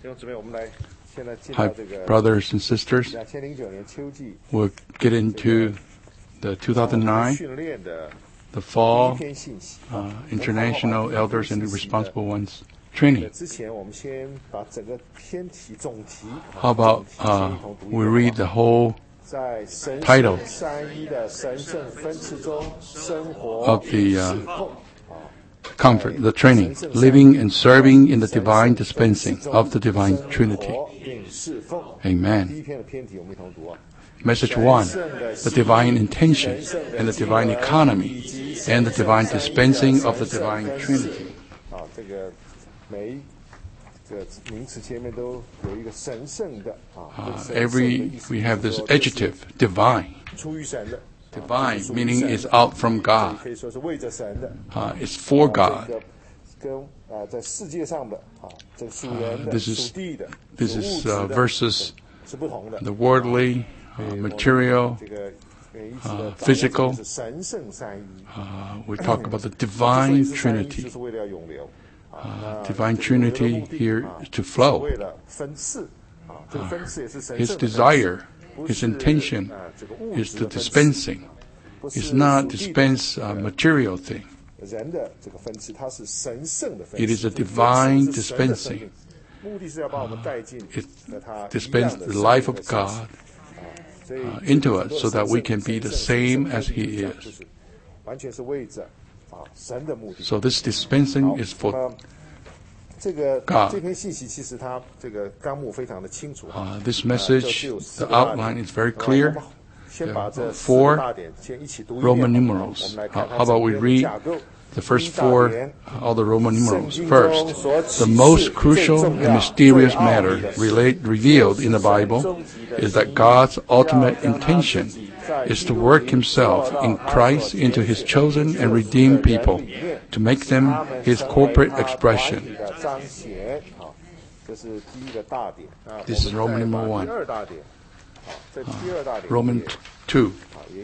Hi, brothers and sisters. We'll get into the 2009, the fall International Elders and Responsible Ones training. How about we read the whole title of the training, Living and Serving in the Divine Dispensing of the Divine Trinity. Amen. Message 1, the divine intention and the divine economy and the divine dispensing of the Divine Trinity. We have this adjective, divine. Divine, meaning it's out from God. It's for God. This is versus the worldly, material, physical. We talk about the Divine Trinity. Divine Trinity here is to flow. His desire, his intention is to dispensing. It's not dispense material thing. It is a divine dispensing. It dispenses the life of God into us so that we can be the same as He is. So this dispensing is for God. This message, the outline is very clear. 4 Roman numerals. How about we read the first 4, all the Roman numerals first? The most crucial and mysterious matter revealed in the Bible is that God's ultimate intention is to work Himself in Christ into His chosen and redeemed people, to make them His corporate expression. This is Roman number 1. Roman 2.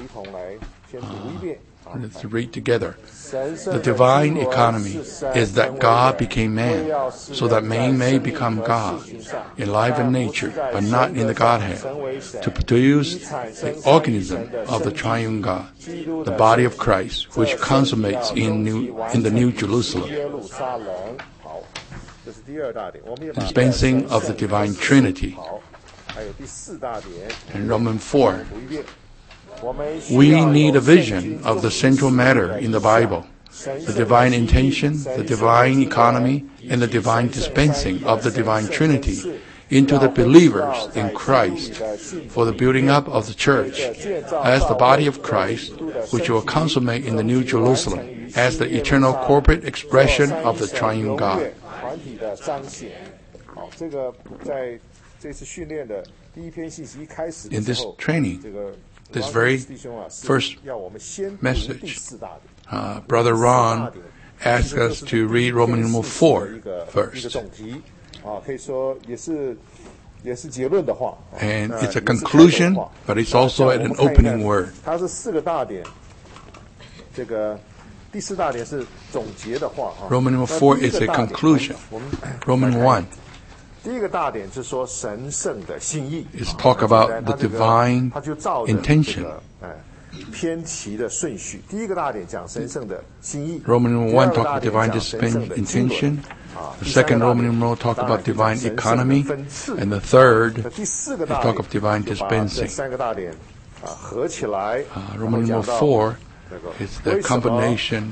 Let's read together. The divine economy is that God became man, so that man may become God, in life and nature, but not in the Godhead, to produce the organism of the triune God, the body of Christ, which consummates in the New Jerusalem. Dispensing of the Divine Trinity. And Romans 4. We need a vision of the central matter in the Bible, the divine intention, the divine economy, and the divine dispensing of the Divine Trinity into the believers in Christ for the building up of the church as the body of Christ, which will consummate in the New Jerusalem as the eternal corporate expression of the triune God. In this training, this very first message, Brother Ron asked us to read Roman numeral 4 first. And it's a conclusion, but it's also an opening word. Roman numeral 4 is a conclusion. Roman 1 is talk about the divine intention. Roman numeral 1 talk about divine intention. The second Roman numeral talk about divine economy. And the third is talk of divine dispensing. Roman numeral 4 is the combination.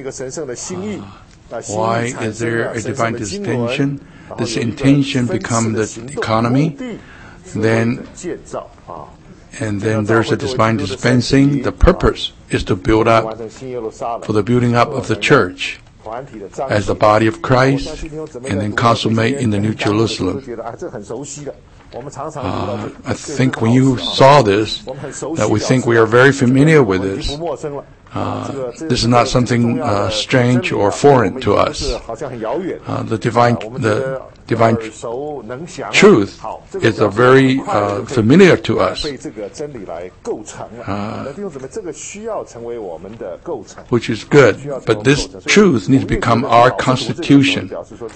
Why is there a divine distinction? This intention becomes the economy, and then there's a divine dispensing. The purpose is to build up, for the building up of the church as the body of Christ, and then consummate in the New Jerusalem. I think when you saw this, that we think we are very familiar with this. This is not something strange or foreign to us. The divine truth is very familiar to us, which is good. But this truth needs to become our constitution.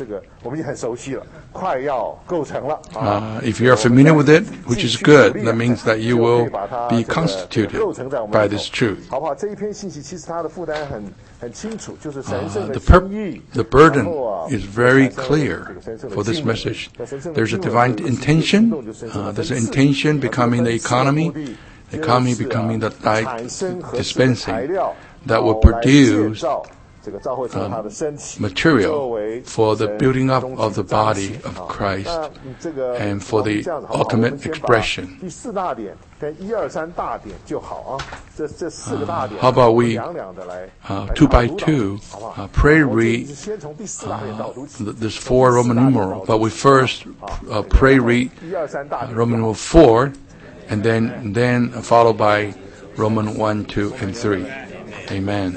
If you are familiar with it, which is good, that means that you will be constituted by this truth. The burden is very clear for this message. There's a divine intention. There's an intention becoming the economy becoming the dispensing that will produce material for the building up of the body of Christ and for the ultimate expression. How about we, 2 by 2, read this 4 Roman numeral, but we first read Roman numeral 4, and then followed by Roman 1, 2, and 3. Amen.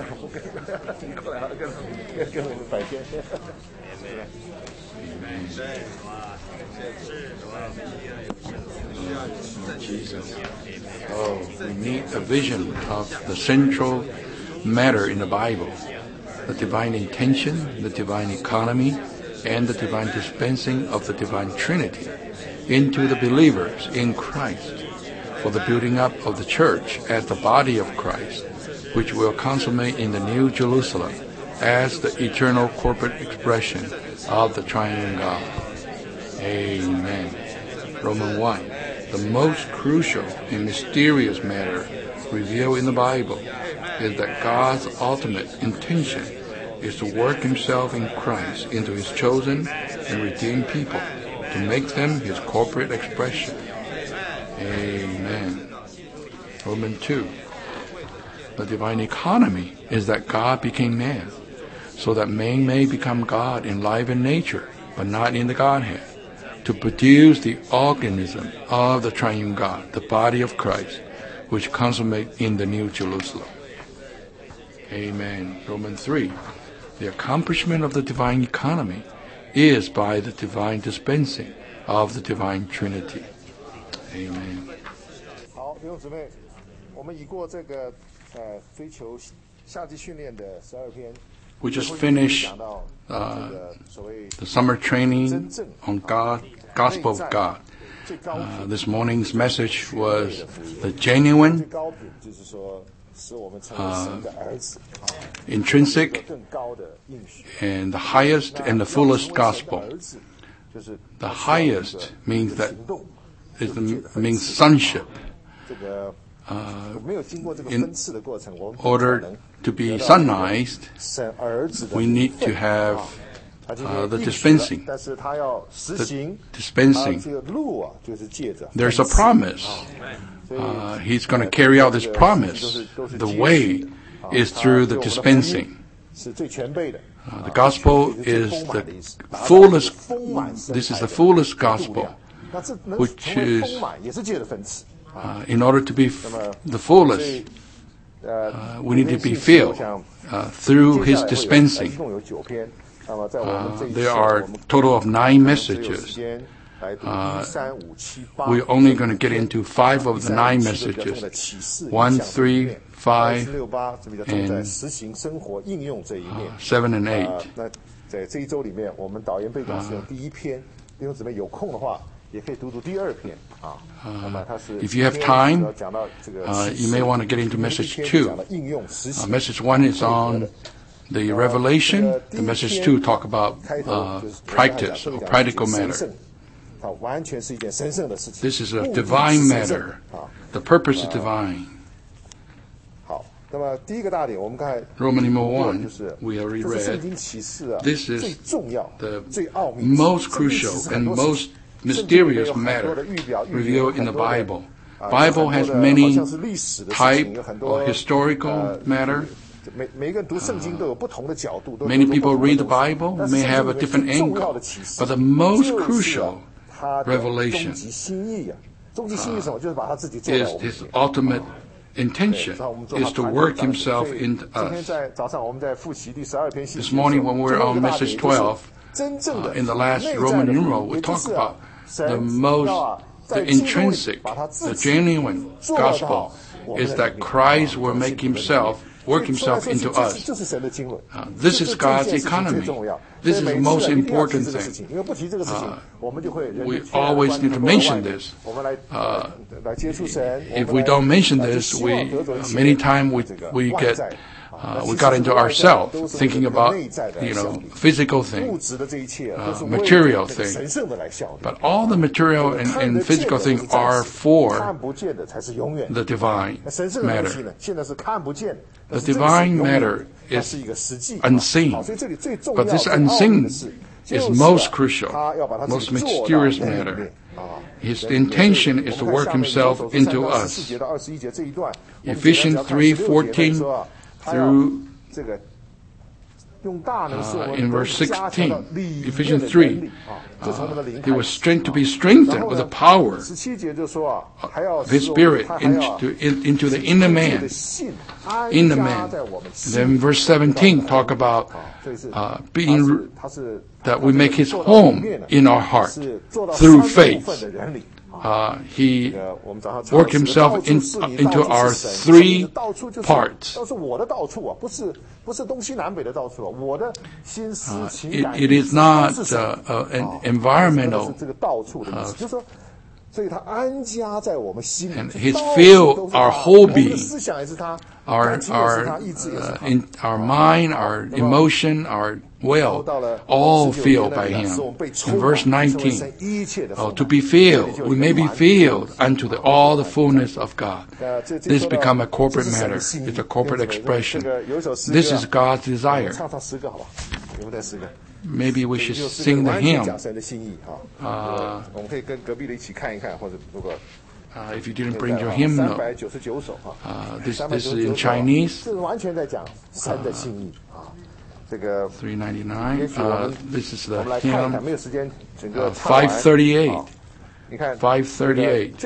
Jesus. We need a vision of the central matter in the Bible, the divine intention, the divine economy, and the divine dispensing of the divine Trinity into the believers in Christ for the building up of the church as the body of Christ, which will consummate in the New Jerusalem as the eternal corporate expression of the triune God. Amen. Romans 1. The most crucial and mysterious matter revealed in the Bible is that God's ultimate intention is to work himself in Christ into his chosen and redeemed people to make them his corporate expression. Amen. Romans 2. The divine economy is that God became man, so that man may become God in life and nature, but not in the Godhead, to produce the organism of the triune God, the body of Christ, which consummates in the New Jerusalem. Amen. Romans 3. The accomplishment of the divine economy is by the divine dispensing of the divine Trinity. Amen. 好，弟兄姊妹，我们已过这个追求夏季训练的12篇。 We just finished the summer training on Gospel of God. This morning's message was the genuine, intrinsic, and the highest and the fullest gospel. The highest means means sonship. In order to be sonized, we need to have the dispensing. The dispensing. There's a promise. He's going to carry out this promise. The way is through the dispensing. The gospel is the fullest. This is the fullest gospel, which is in order to be the fullest. We need to be filled through his dispensing. There are a total of 9 messages. We're only going to get into 5 of the 9 messages. 1, 3, 5, and 7 and 8. If you have time, you may want to get into message 2. Message 1 is on the revelation. The message 2 talk about practice or practical matter. This is a divine matter. The purpose is divine. Roman numeral 1, we already read. This is the most crucial and most mysterious matter revealed in the Bible. Bible has many type or historical matter. Many people read the Bible, may have a different angle, but the most crucial revelation is his ultimate intention is to work himself into us. This morning when we were on message 12, In the last Roman numeral, we talk about the intrinsic, the genuine gospel is that Christ will work himself into us. This is God's economy. This is the most important thing. We always need to mention this. If we don't mention this, many times we got into ourselves, thinking about, physical things, material things. But all the material and physical things are for the divine matter. The divine matter is unseen, but this unseen is most crucial, most mysterious matter. His intention is to work himself into us. Ephesians 3:14 through in verse 16, Ephesians 3, he was to be strengthened with the power of his Spirit into the inner man. Then verse 17 talk about that we make his home in our heart through faith. He worked himself into our three parts. It is not an environmental, and His fill our whole being, our mind, our emotion, our will, all filled by Him. In verse 19, to be filled, we may be filled unto all the fullness of God. This become a corporate matter. It's a corporate expression. This is God's desire. Maybe we should sing the hymn. If you didn't bring your hymnal, this is in Chinese. 399. This is the hymn 538. 538.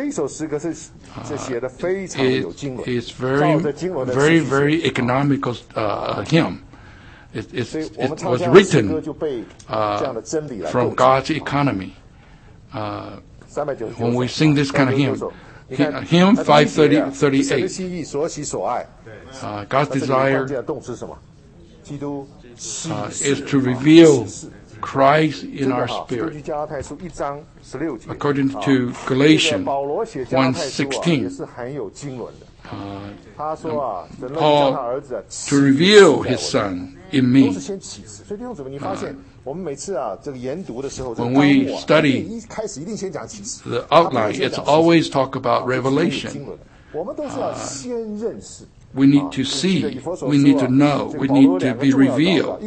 It's very economical hymn. It was written from God's economy. When we sing this kind of hymn 538, God's desire is to reveal Christ in our spirit. According to Galatians 1:16, Paul to reveal his Son in me. When we study the outline, it's always talk about revelation. We need to see, we need to know, we need to be revealed.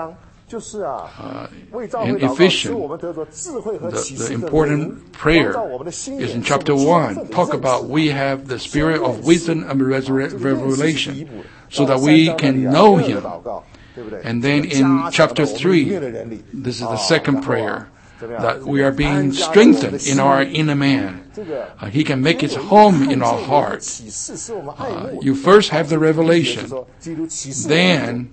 In Ephesians, the important prayer is in chapter 1. Talk about we have the spirit of wisdom and revelation so that we can know Him. And then in chapter 3, this is the second prayer, that we are being strengthened in our inner man. He can make His home in our heart. You first have the revelation, then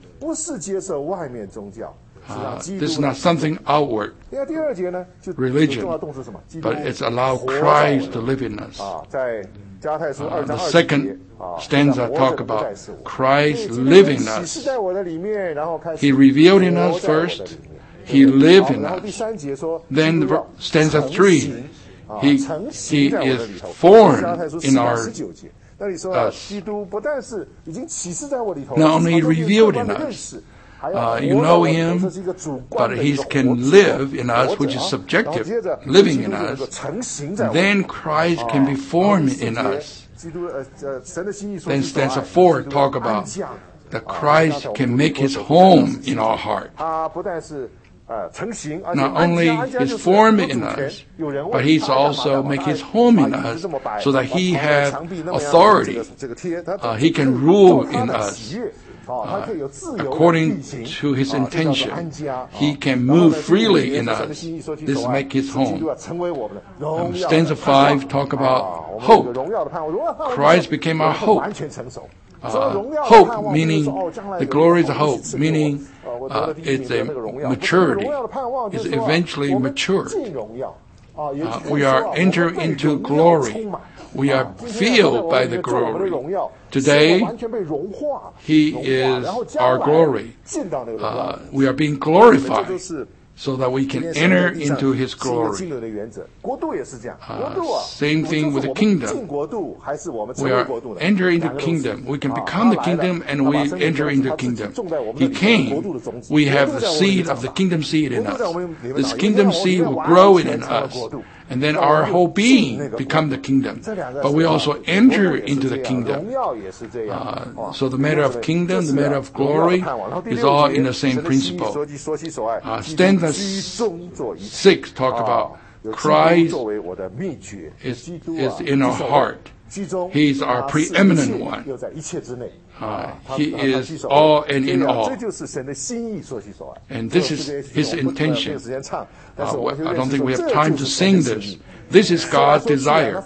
this is not something outward, religion, but it's allow Christ to live in us. The second stanza talk about Christ living in us. He revealed in us first. He lived in us. Then stanza 3, He is formed in us. Not only revealed in us. You know Him, but He can live in us, which is subjective, living in us. Then Christ can be formed in us. Then stanza 4 talk about that Christ can make His home in our heart. Not only is formed in us, but He's also make His home in us so that He has authority. He can rule in us. According to His intention, He can move freely in us. This make His home. Stanza 5 talk about hope. Christ became our hope. hope, meaning the glory is a hope, meaning it's a maturity, is eventually matured. We are entering into glory. We are filled by the glory. Today, He is our glory. We are being glorified so that we can enter into His glory. Same thing with the kingdom. We are entering the kingdom. We can become the kingdom and we enter into the kingdom. He came. We have the seed of the kingdom seed in us. This kingdom seed will grow in us. And then our whole being become the kingdom. But we also enter into the kingdom. So the matter of kingdom, the matter of glory is all in the same principle. Stanza 6 talk about Christ is in our heart. He's our preeminent one. He is all and in all. And this is His intention. I don't think we have time to sing this. This is God's desire.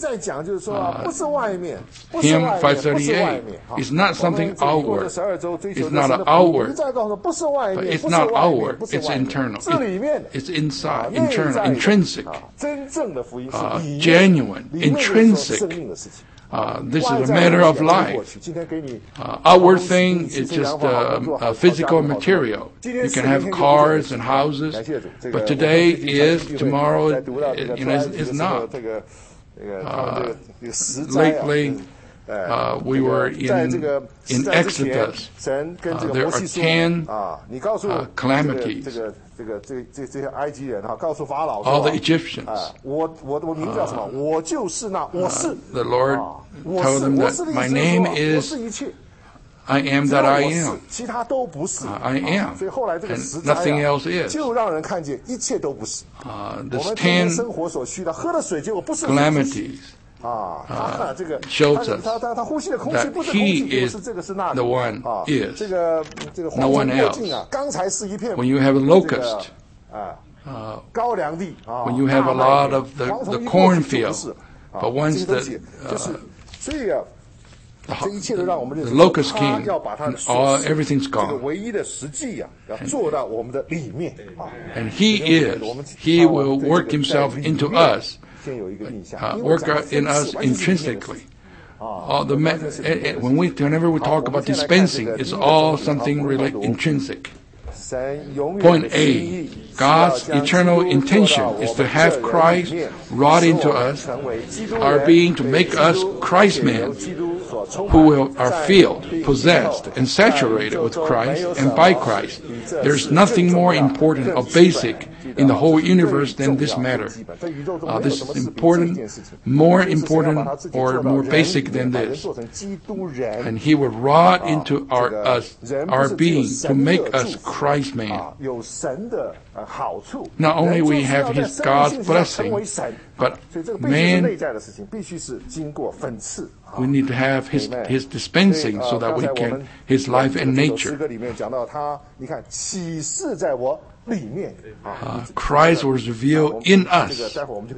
Hymn 538 is not something outward. It's not an outward. But it's not outward. It's internal. It's inside, internal, intrinsic, genuine, intrinsic. This is a matter of life. Outward thing is just a physical material. You can have cars and houses, but today is, tomorrow is not. Lately, we were in Exodus. There are 10 calamities. All the Egyptians. The Lord told them that my name is I am that I am. I am. And nothing else is. This 10 calamities shows us that He is the one is, no one else. When you have a locust, when you have a lot of the cornfield, but once the locust came, everything's gone. And He will work Himself into us. Work in us intrinsically. Whenever we talk about dispensing, it's all something really intrinsic. Point A, God's eternal intention is to have Christ wrought into us, our being, to make us Christ-men, who are filled, possessed, and saturated with Christ and by Christ. There's nothing more important or basic in the whole universe than this matter. This is important, more important, or more basic than this. And He will wrought into our being to make us Christ-man. Not only we have God's blessing, but man, we need to have His dispensing so that we can, His life and nature. Christ was revealed in us.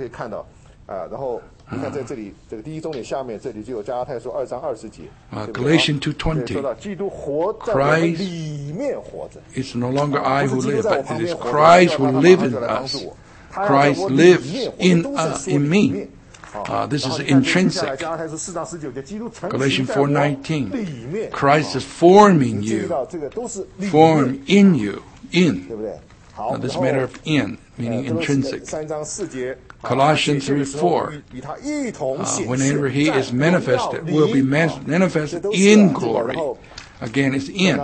Galatians 2:20. Christ is no longer I who live, but it is Christ who lives in us. Christ lives in me. This is intrinsic. Galatians 4:19. Christ is forming you, formed in you, in. Now, this matter of in, meaning intrinsic. Colossians 3:4. Whenever He is manifested, will be manifested in glory. Again, it's in.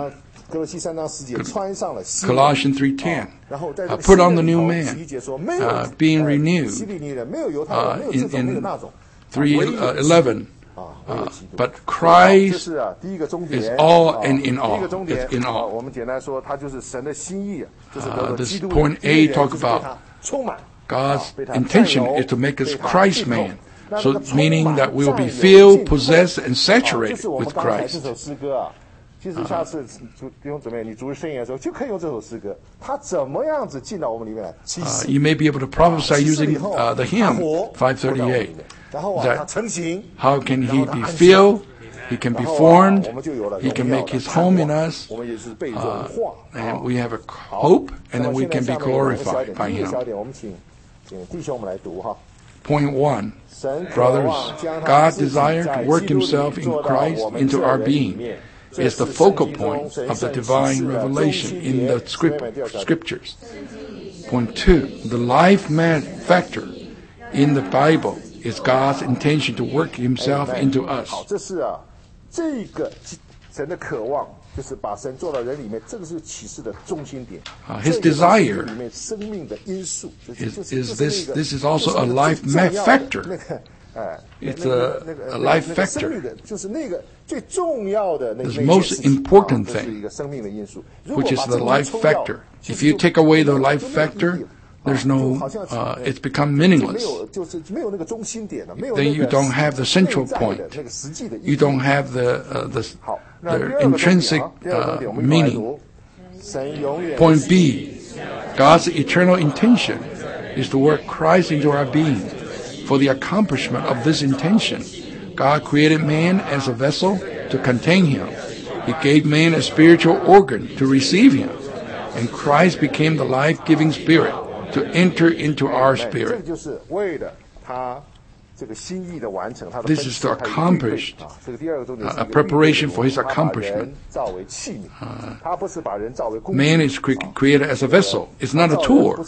Colossians 3:10. Put on the new man, being renewed. In 3:11. But Christ is all and in all. It's in all. This point A talk about God's intention is to make us Christ-man. So meaning that we will be filled, possessed, and saturated with Christ. You may be able to prophesy using the hymn 538. That how can He be filled, He can be formed. He can make his home in us. And we have a hope, and then we can be glorified by him. Point 1. Brothers, God desired to work himself in Christ into our being. Is the focal point of the divine revelation in the scriptures. Point 2. The life factor in the Bible is God's intention to work himself into us. His desire is this is also a life factor. It's a life factor. The most important thing, which is the life factor. If you take away the life factor, there's no, it's become meaningless. Then you don't have the central point. You don't have the intrinsic meaning. Point B, God's eternal intention is to work Christ into our being. For the accomplishment of this intention, God created man as a vessel to contain him. He gave man a spiritual organ to receive him. And Christ became the life-giving spirit to enter into our spirit. This is to accomplish a preparation for his accomplishment. Man is created as a vessel. It's not a tool.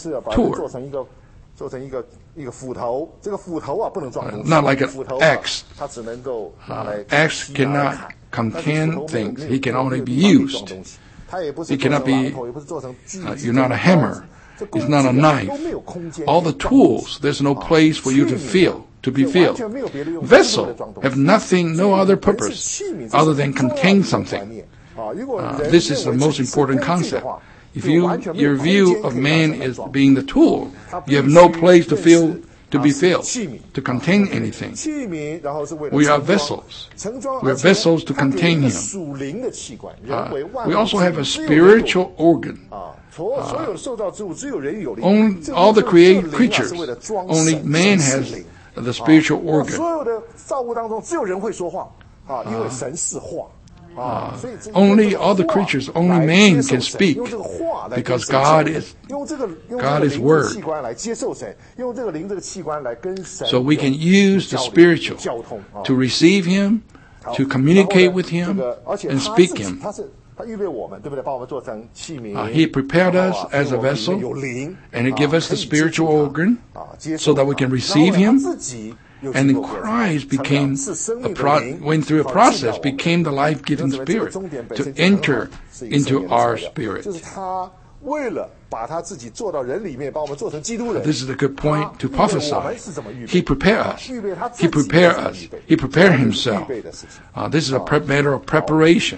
Not like an axe. Axe cannot contain things. He can only be used. It cannot be, you're not a hammer. It's not a knife. All the tools, there's no place for you to be filled. Vessel have nothing, no other purpose other than contain something. This is the most important concept. If your view of man is being the tool, you have no place to be filled, to contain anything. We are vessels. We are vessels to contain him. We also have a spiritual organ. All the created creatures, only man has the spiritual organ. Only all the creatures, only man can speak, because God is Word. So we can use the spiritual to receive him, to communicate with him, and speak him. He prepared us as a vessel, and he gave us the spiritual organ so that we can receive him. And then Christ went through a process, became the life-giving spirit to enter into our spirit. This is a good point to prophesy. He prepared us. He prepared us. He prepared himself. This is a matter of preparation.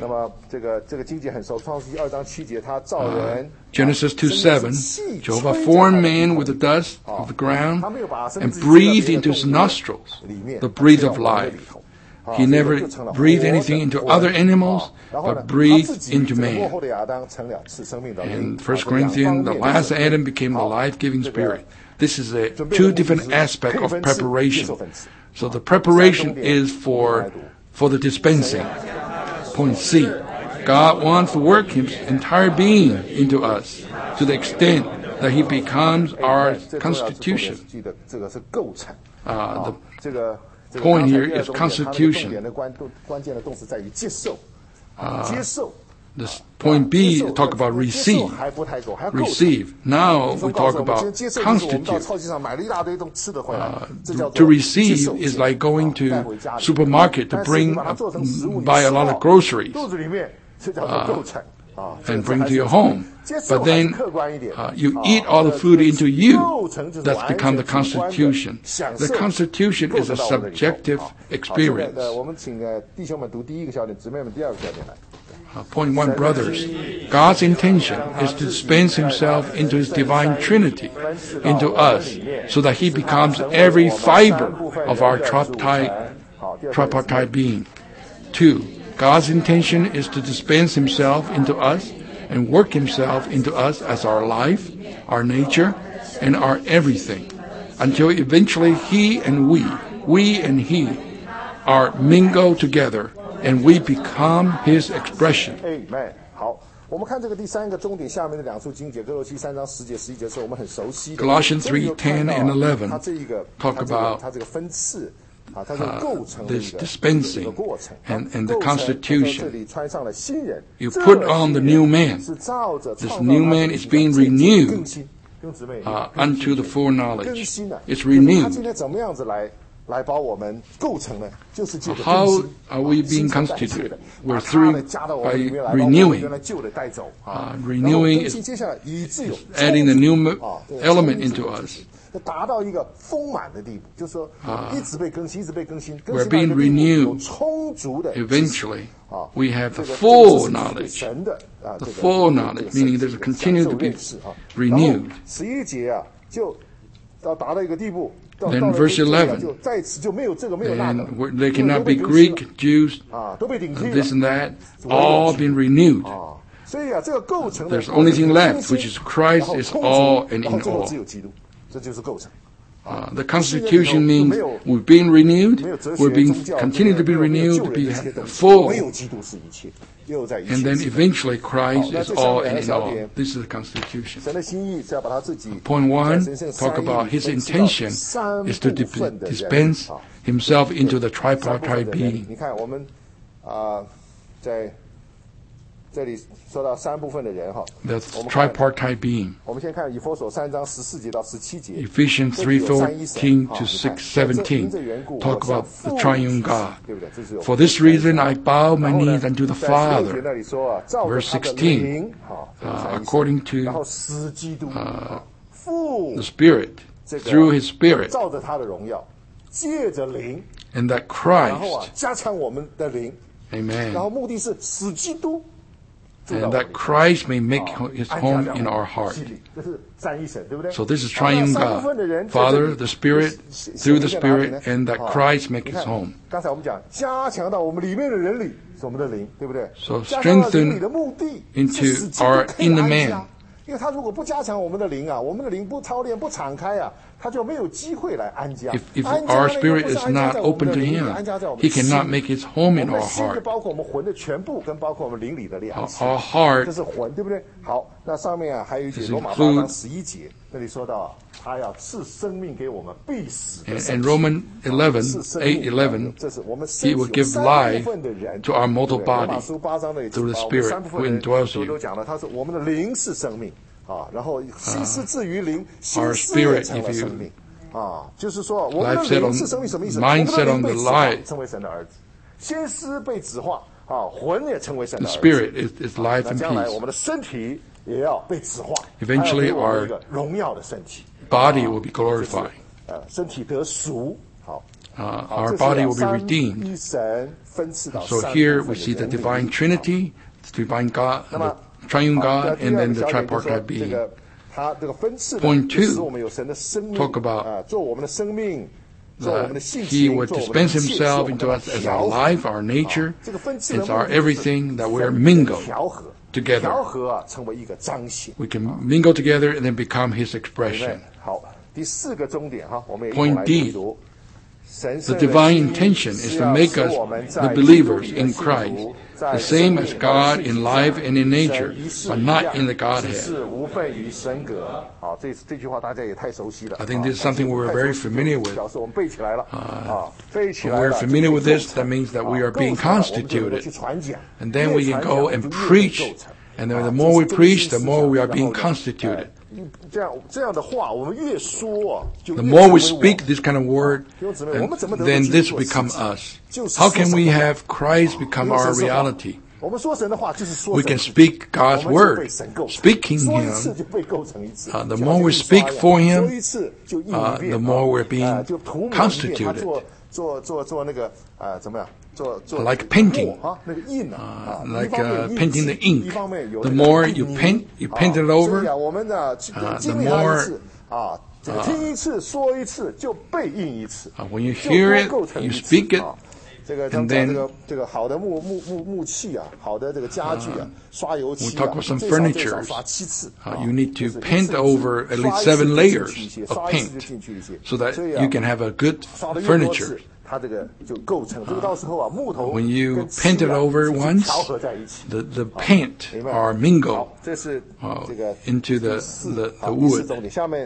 Genesis 2:7, Jehovah formed man with the dust of the ground and breathed into his nostrils the breath of life. He never breathed anything into other animals, but breathed into man. In 1 Corinthians, the last Adam became the life-giving spirit. This is two different aspects of preparation. So the preparation is for the dispensing. Point C. God wants to work his entire being into us to the extent that he becomes our constitution. The point here is constitution. This point B talk about receive. Receive. Now we talk about constitute. To receive is like going to supermarket to buy a lot of groceries and bring to your home. But then you eat all the food into you. That's become the constitution. The constitution is a subjective experience. Point 1, brothers. God's intention is to dispense himself into his divine Trinity, into us, so that he becomes every fiber of our tripartite being. 2, God's intention is to dispense himself into us and work himself into us as our life, our nature, and our everything, until eventually he and we and he are mingled together and we become His expression. Amen. 好，我们看这个第三个重点下面的两处经节，哥罗西3章10节、11节是我们很熟悉的。 Colossians 3:10 and 11 它这一个 talk about 它这个分次。它这个构成的 this dispensing 过程 and the constitution. 这里穿上了新人 You put on the new man. 是照着 This new man is being renewed unto the full 更 knowledge. 新了 It's 他 renewed. 今天怎么样子来把我们构成呢？就是借着更 How 新 are we being 新陈代谢 constituted? 的 We're 把 through 它加到我们里面来， by 把我们 renewing. 原来旧的带走啊。 renewing 更新接下来以致有 Adding the new 这个 element 充足 into 的 us. 达到一个丰满的地步，就是说一直被更新，一直被更新，更 We're 新到一 being 个地步 renewed. 有充足的知识 Eventually, 啊 we have the 这个 full 这是 knowledge. 神的 The 这个 full 这个 knowledge, 神 meaning 这 there's 个 continue 享 to 受 be 认识啊 renewed. 11节啊，就达到一个地步。 Then 到了 verse 这个 11, 就在此就没有这个没有那个 And they 因为 cannot 都 be 被更新 Greek, 了 Jews, 啊，都被顶替 this 了 and that, all been renewed. 啊。所以啊，这个构成的 There's only thing left, 更新 which is Christ 然后 is 充足 all and 然后 in 最后 all. 只有基督，这就是构成。 The Constitution means we're being renewed, 没有哲 we're 学、 being 宗教， continue to be 没有 renewed, 救 to 人 be 的这些东西， full, 唯有基督是一切，又在一切 and then 之内。 eventually Christ 好， is 那最上 all 面 and 的 in 小 all. 点 This is the Constitution. 神的心意是要把他自己 Point 在 1, 神圣 talk 三 about 一里 his 分支到 intention 三 is to 部分的人 dispense 啊 himself into the 三部分 tripartite 的人 being. 你看我们在这里说到三部分的人哈， The 我们看 tripartite being. 我们先看以弗所3章14节到17节 Ephesians 这里有三一神 3:14 to 啊你看这因这缘故 6:17 我 talk 向 about 父 the triune 起誓 God. 对不对？这是有 For this reason I bow my 然后呢 knees unto the 在16节 Father, 那里说啊，照着 Verse 他的 16, 灵好这个三一神 according to 然后使基督父 the Spirit, 这个 through His Spirit, 照着他的荣耀，借着灵， and that 然后 Christ, 加强我们的灵，然后 amen, 目的是使基督住到 and 我们 that 里 Christ may make His 安家 home 在 in 我 our 们 heart. 心里，这是三一神，对不对？ So this is 好那 triune 三部分的 God, 人 Father, the Spirit, 写 through the 在哪里呢 Spirit, and that 好 Christ make 你 His 看 home. 刚才我们讲加强到我们里面的人里是我们的灵，对不对 So 加强到 strengthen 灵里的目的 into 是使基督 our 可以 inner 安 man 家。因为他如果不加强我们的灵啊，我们的灵不操练、不敞开啊，他就没有机会来安家。 If 安家 our 呢 spirit 又不是 is 安家 not 在我们 open 的 to 灵里， Him, 安家在我们 He 的心 cannot 里 make His home 我 in 们的 our 心就 heart. 包括我们魂的全部，跟包括我们灵里的良心。 Our heart 这是魂，对不对？好，那上面啊还有一节 This 罗马8 include- 章11节，那里说到啊，他要赐生命给我们，必死的生 And 气 Romans 赐生命 8:11, 这是我们 He 身 will 体有 give 三 life 部分的人 to our mortal 对不对 body 罗马书8章的 through the 我们 Spirit 三部分 who 人 indwells 都 you. 讲了，他是我们的灵是生命啊，然后心思至于灵，心 Our 思也 spirit, 成了 if you- 生命啊，就是说我们的 Life set 灵 on- 是生命什么意思？ mind 我们的 set 灵 on 被 the 子化 life 成为神的儿子，心思被子化啊，魂也成为神的 The 儿子。 Spirit is life 那 and 将来我 peace. 们的身体也要被子化 Eventually 还要给我们 our 一个荣耀的身体 Body will be glorified. 身体得赎。好， Our 这是 body will be 三 redeemed. 一神分赐到 So 三 here 部 we 分 see 的 the 人里 divine Trinity, the divine God, 那么 the triune 好 God, 第 and 二 then 个 the 小点就是说 tripartite 这 being. 个他这个分赐呢 Point 就使 two, 我们有神的生命 talk about 做我们的生命，做我们的性 He 情， would 做我们的 dispense 一切，做我 Himself 们 into 的 us as 调 our 和 life, our nature. 这个分赐的 It's 目 our 的就是 everything that we're 神的 mingled 调和 together. 调和啊，成为一个彰显。 We can mingle together and then become His 对 expression. 好，第四个重点哈，我们也一 Point 同来 D. 读。神 The 圣的 divine 心意 intention 是 is to 要 make 使 us 我们 the 在 believers 基督里的 in 信徒 Christ, 在 the same 生 as 命 God 和 in 信 life 上 and in nature, 神一式 but 一 not 样 in the 只 Godhead. 是无分于神格。好，这句话大家也太熟悉了。 I think this is something we're very familiar with. 表示我们背起来了背起来 When 了。 we're familiar with 就 this, 构成 that means that we are 构 being 成了我们就能够 constituted. 去传讲 And then we 越 can 传 go 讲 and 就越被 preach. 构成 And then the 这 more 是 we 这个 preach, 思 the more we are 想然后 being 呢 constituted. 这样的话，我们越说啊，就 The 越 more we 成为我 speak this kind of word, 弟兄姊妹，我们怎么能够 then 基督 this 做 become 事情 us. 就是 How 说 can 什 we 么 have Christ become 因为 our 神是话 reality? 我们说神的话就是说 We 神 can 自己 speak God's 我们就被 word. 神构成 Speaking 说一次 Him, 就被构成一次 the 就像 more we 印刷 speak 一样 for Him, 说一次就印一遍 the more we're being 就涂抹一遍他 constituted. 做那个怎么样做 Like painting. 啊那个印一 like 方面有印 painting the 记 ink. 一方面有 The 那个 more 印 you 泥 paint it over, 所以啊我们呢经 the 历它一 more 次这个听一次说一次就被印一次 when you 就 hear 多构 it, 成一 you 次 speak it, And then we talk about some furniture. You need to paint over at least 7 layers of paint so that you can have a good furniture. When you paint it over once, the paint are mingled into the wood.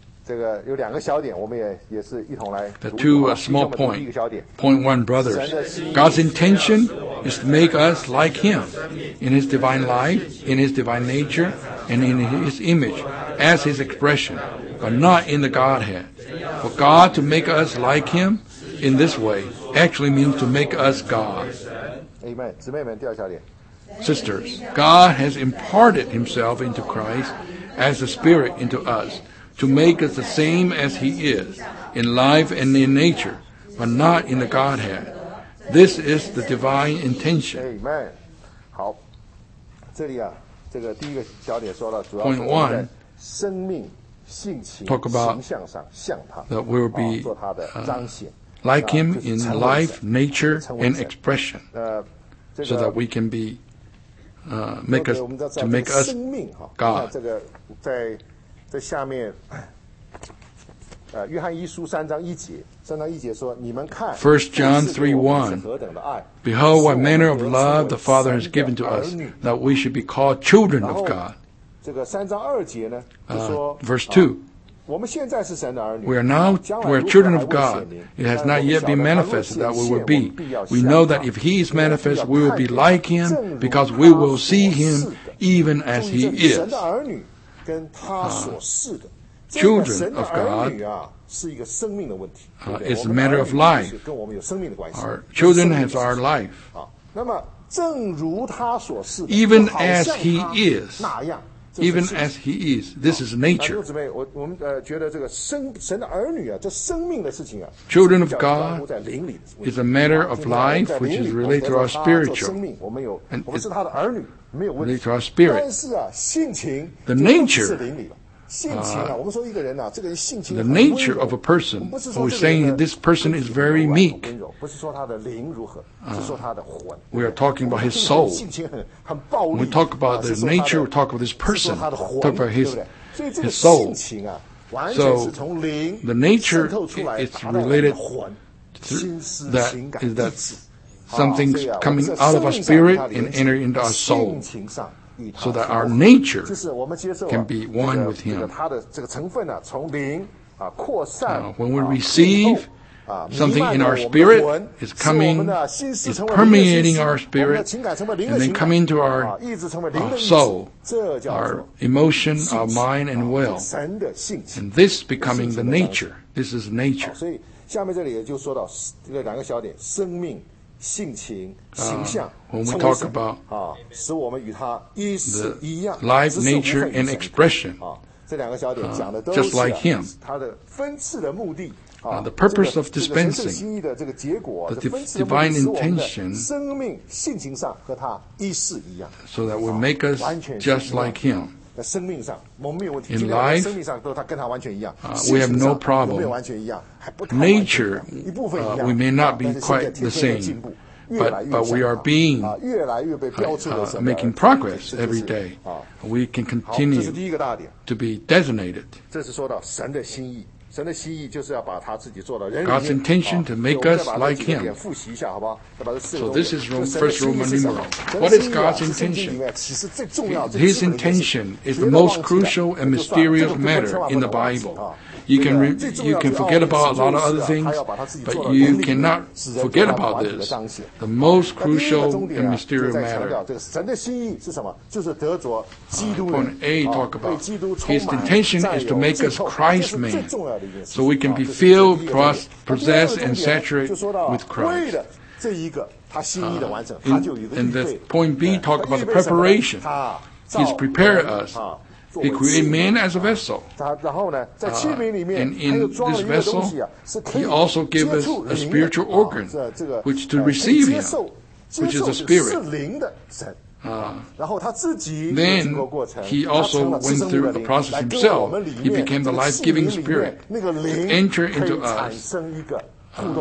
The 2 small points. Point 1, brothers. God's intention is to make us like Him in His divine life, in His divine nature, and in His image as His expression, but not in the Godhead. For God to make us like Him in this way actually means to make us God. Amen. Sisters, God has imparted Himself into Christ as the Spirit into us, to make us the same as He is, in life and in nature, but not in the Godhead. This is the divine intention. Amen. 好，这里啊，这个第一个小点说到，主要 Point 1, 生命、性情、 talk about 形象上像他， that we will be 做他的彰显。 like Him in life, nature, and expression, 这 so 个 that we can be make us 我们知道 to make 这个 us 生命哈， God. 这个在下面，约翰一书3章1节，3章1节说：“你们看 1 John 3:1, 是何等的爱。” Behold, what manner of love the Father has given to us, that we should be called children of God. 这个3章2节呢，就说 Verse 2, 我们现在是神的儿女 we are now 将来 we are 如何 children 还 of 未 God. 显明 It has 但 not 我们 yet 晓 been 得 manifested 若 that we 显 will 现 be. 我们必要 We 像 know 他 that if He is manifest, 我们 we 要 will be 看见 like 正 Him, 如 because 他 we will see 所示 Him 的 even as 注意 He 这神 is. 的儿女跟他所示的 Children 这个神的 of 儿女啊，是一个生命的问题，对不对 it's a 我们的 matter 儿 of 女 life. 是跟我们有生命的关系 Our 这是 children 生命的 has our 事情 life. 啊。那么正如他所示的 Even 就好 as 像 he 他 is 那样，这是 Even 事 as 情 He is. This is 弟兄 nature. 姊妹，我们觉得这个神的儿女啊，这生命的事情啊 Children of 比较关乎 God 在灵里的问题 is a matter of 今天我们 life 在 which 灵 is 里 related to 我 our 们得到他做 spiritual. 生命，我们 And 是他的儿女，没有问题 related。to our spirit. 但是啊，性情 The 就不 nature 是灵里了。性情啊，我们说一个人啊，这个人性情 The 很温柔 nature of a 我 person. 们不是说 We're 这个人 saying 的 this person is very 很 meek. 温柔，不是说他的灵如何，是说他的魂。 We are talking about his 我们 soul. 性情很暴力。 When we talk about 是 the 说他的 nature, we talk about this 是 person. 说他的魂， Talk about 对 his 不对？所以这个 his soul. 性情啊，完全是从灵 the nature 渗透出来， is 达到我们的 related 魂、心思、 that 情感、 is 意 that 志。 something's 啊 coming 所以啊 out of 我 our 们在生命 spirit 上 and enter into our 性 soul, 情上与他 so that 合 our 一 nature 就是我们接受 can be one with 这个 Him. 它的这个成分啊，从灵啊扩散。 When we 啊 receive 浸透啊 something 弥漫 in 了 our 我们的 spirit 魂 is 使我们 coming, 的心思 is 成为灵的心 permeating 思 our 我们的 spirit, 情感成为灵的 and 情 then 感 come into 啊 our 意志成为灵的意志 soul, 这叫 our 做 emotion, our mind, and will. 神的性情。 And this becoming the nature. This is nature. 所以下面这里也就说到这个2个小点：生命、性情、形象。 when we 称为 talk 神 about 啊，使我们与他一式一样 life, 只是无 nature, 分于 and 神 expression. 啊，这2个小点讲的都 just 是 like him. 它的分次的目的。 the purpose of 这个神圣 dispensing, 心意的这个结果 the 这分次的目的 divine 使我们的 intention 生命、性情上和他一式一样， so that will make us 完全是 just 一样 like Him. 在生命上我们没有问题， In 今天我们 life, 生命上都他跟他完全一样。 we have 性情 no 上 problem. 有没有完全一样？还不太完全一样 Nature, 一部分一样 we may not be 但是现在 quite 天 the 天的 same, 进步，越来越 but we 像 are 他 being 越来越被标出的神的儿女 making progress 这就是 every day. 啊， We can 好，这是 continue 第一个大点。 to be designated. 这是说到神的心意，神的心意就是要把他自己做到人里 God's 面。 intention to make us 所以我们再把这 like 几个 him. 点复习一下，好不好？再把这4个 So 东 this 西 is 就 Rome- 神的 first 心意 Roman 是什么 numeral. 神的 What is 心意啊 God's 是圣经 intention? 里面其实最重要、最 His 基本的一件事 intention is 别 the 的 most 忘记了 crucial and 就算了 mysterious 这个 matter 千万 in 不 the 能忘记 Bible. 啊 You can 这个最重要 you can 的 forget about a lot of 奥 other 秘 things, 他要把他自己做 but 到 you 人里面 cannot 使人 forget 做他 about 团体的 this. 彰显 The most 那第一个 crucial 重点 and 啊 mysterious 就在强调 matter. 这个神的心意是什么？就是得着基督人 Point A 啊 talk 被 about 基督充 His 满 intention 占 is 有 to make 最 us 后 Christ 这是最 man, 重要的一件事 so we can 啊 be 这是第一 filled, 个重点 possess, 那第二个 and 重点 saturate 就说到 with 为 Christ. 了这一个他心意的完成，他就有一个 And 预 the 备。 point B 对 talk 他 about 预 the 备什么呢 preparation. 他 He's 造 prepared 人 us. 啊 He created man as a vessel. 他然后呢，在器皿里面 And 还有 in 装了 this 一个东西啊， vessel, 是可以 He also 接 gave us 触 a 灵的 spiritual organ, 这个 which to 可以 receive 接 Him, 受 which is 接 the 受 Spirit. 是灵的神。然后他自己也 Then 经过过程， he 他 also 成了 went 生命 through 的 a 灵 process 来跟 himself. 我们里 He 面 became the 这个器 life-giving 皿里面 Spirit 那个灵 enter 可以 into us 产生一个互动。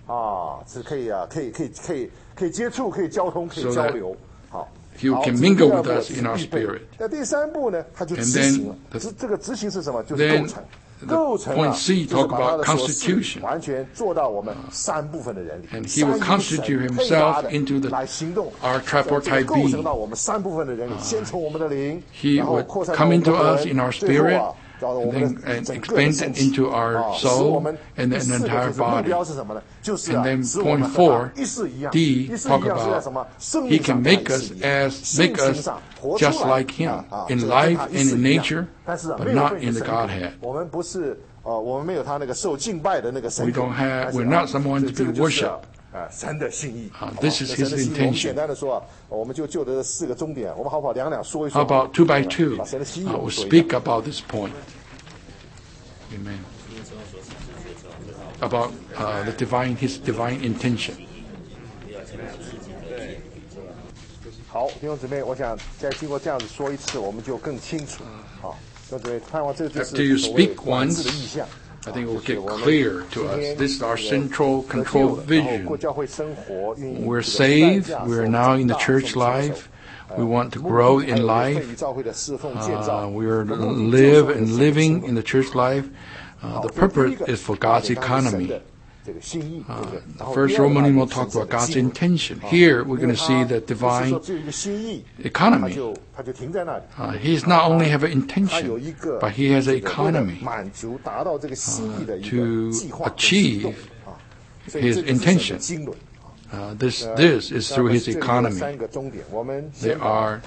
是可以接触，可以交通，可以交流。好。 He can mingle with us in our spirit. 那第三步呢，他就执行了。这个执行是什么？就是构成。构成 Point C talk about constitution. 完全做到我们三部分的人里。 And he will constitute himself into our tripartite 构成到我们三部分的人里，先从我们的灵， He would come into us in our spirit, and expand into our soul, and then the entire body. And then point 4, D, talk about He can make us just like Him in life and in nature, but not in the Godhead. We're not someone to be worshipped. This is His intention. How about 2 by 2? We'll speak about this point. Amen. About His divine intention. 好，弟兄姊妹，我想再经过这样子说一次，我们就更清楚。好，弟兄姊妹，盼望这就是 After you 所谓 speak 管制 once, 的意向。 I think it will get clear to us. This is our central control vision. We're saved. We're now in the church life. We want to grow in life. We are living in the church life. The purpose is for God's economy. First Roman numeral talks about God's intention. Here we're going to see the divine economy. He's not only have an intention, but He has an economy to achieve His intention. This is through His economy. There are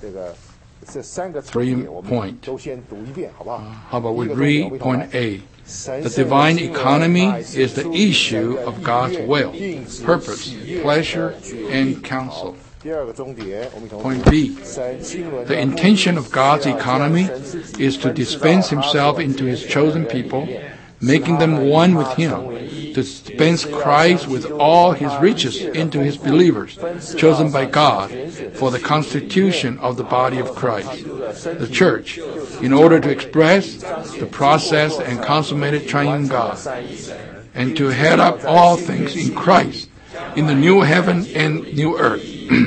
3 points. How about we read point A? The divine economy is the issue of God's will, purpose, pleasure, and counsel. Point B. The intention of God's economy is to dispense Himself into His chosen people, making them one with Him, to dispense Christ with all His riches into His believers, chosen by God for the constitution of the body of Christ, the church, in order to express the process and consummated triune God, and to head up all things in Christ, in the new heaven and new earth.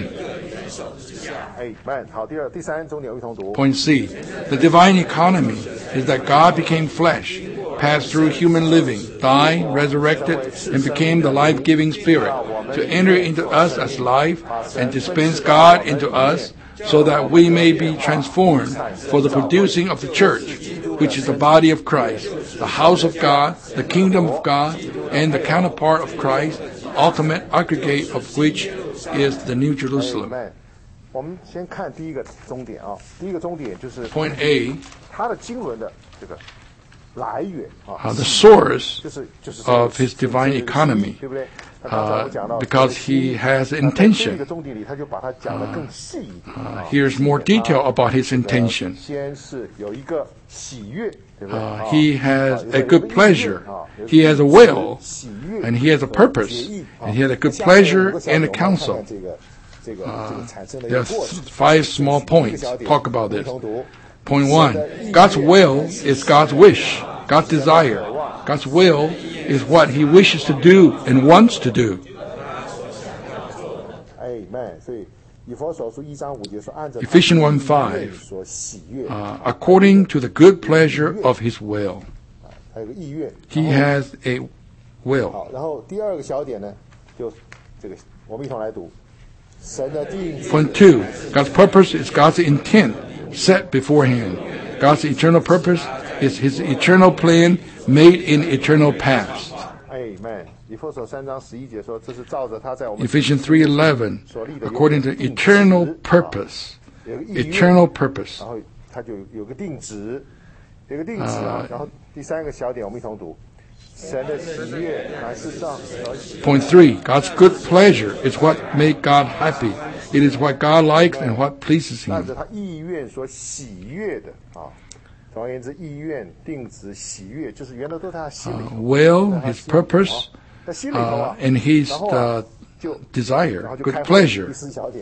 Point C. The divine economy is that God became flesh, passed through human living, died, resurrected, and became the life-giving Spirit, to enter into us as life and dispense God into us, so that we may be transformed for the producing of the church, which is the body of Christ, the house of God, the kingdom of God, and the counterpart of Christ, the ultimate aggregate of which is the New Jerusalem. Point A, the source of His divine economy, because He has intention. Here's more detail about His intention. He has a good pleasure. He has a will, and He has a purpose, and He has a good pleasure and a counsel. There are 5 small points. Talk about this. Point 1, God's will is God's wish, God's desire. God's will is what He wishes to do and wants to do. Ephesians 1:5, according to the good pleasure of His will. He has a will. Point 2, God's purpose is God's intent set beforehand. God's eternal purpose is His eternal plan made in eternal past. Ephesians 3:11, according to eternal purpose. Eternal purpose. Point 3, God's good pleasure is what makes God happy. It is what God likes and what pleases Him. Will, His purpose, and His desire, good pleasure.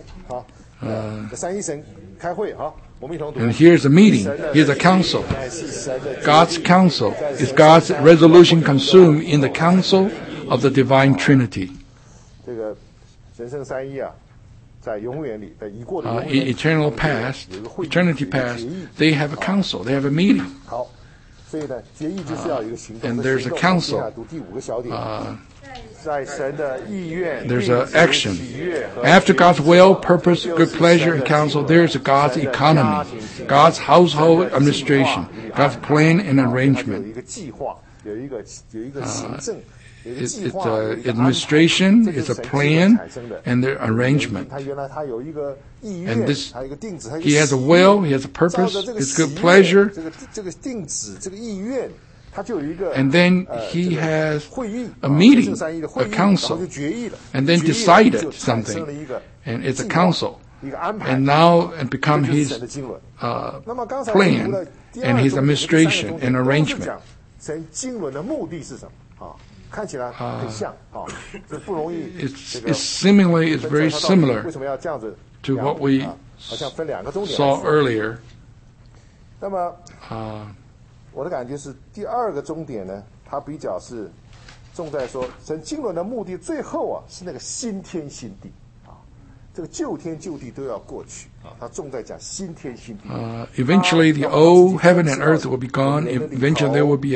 And here's a meeting. Here's a council. God's counsel is God's resolution consumed in the council of the divine Trinity. 这个神圣三一啊，在永远里，在已过的永远 In eternal past, eternity past, they have a council, they have a meeting. 好，所以呢，决议就是要有一个行动。 And there's a council. 接下来读第5个小点。在神的意愿 There's an action. After God's will, purpose, good pleasure, and counsel, there's God's economy, God's household administration, God's plan and 有 arrangement. 一个计划，有一个行政，有一个 It's 计划，有一个安排 administration, 这就 it's 是 a 神自 plan, 产生的 and their arrangement. 他原来他有一个意愿， And this, 还有一个定旨，还有一个 He has a 喜悦 will, He has a 照 purpose, 着这个 His 喜 good 悦 pleasure, 这个定旨，这个意愿，他就有一个 and then 这 He 个 has 会议 a 神 meeting, 圣三一的会 a 议，然后 council, 就决议了， and then 决议了 decided 就产生 something, 了一个 and it's a 计划 council, 一个安排 and now it 这 become 就是 His 神的经纶。那么刚才 plan 读了第 and 二 His 重点 administration 第三 and 个重点都是 arrangement. 讲神经纶的目的是什么啊？看起来很像啊，这不容易。 It's seemingly, it's very 为 similar 什么要这样子 to 讲 what we 好像分2个重点来 saw 说。 earlier. 那么 Uh, 我的感觉是第2个重点呢，它比较是重在说神经纶的目的，最后啊是那个新天新地啊，这个旧天旧地都要过去啊，它重在讲新天新地。 eventually, the old heaven and earth will be gone. Eventually, there will be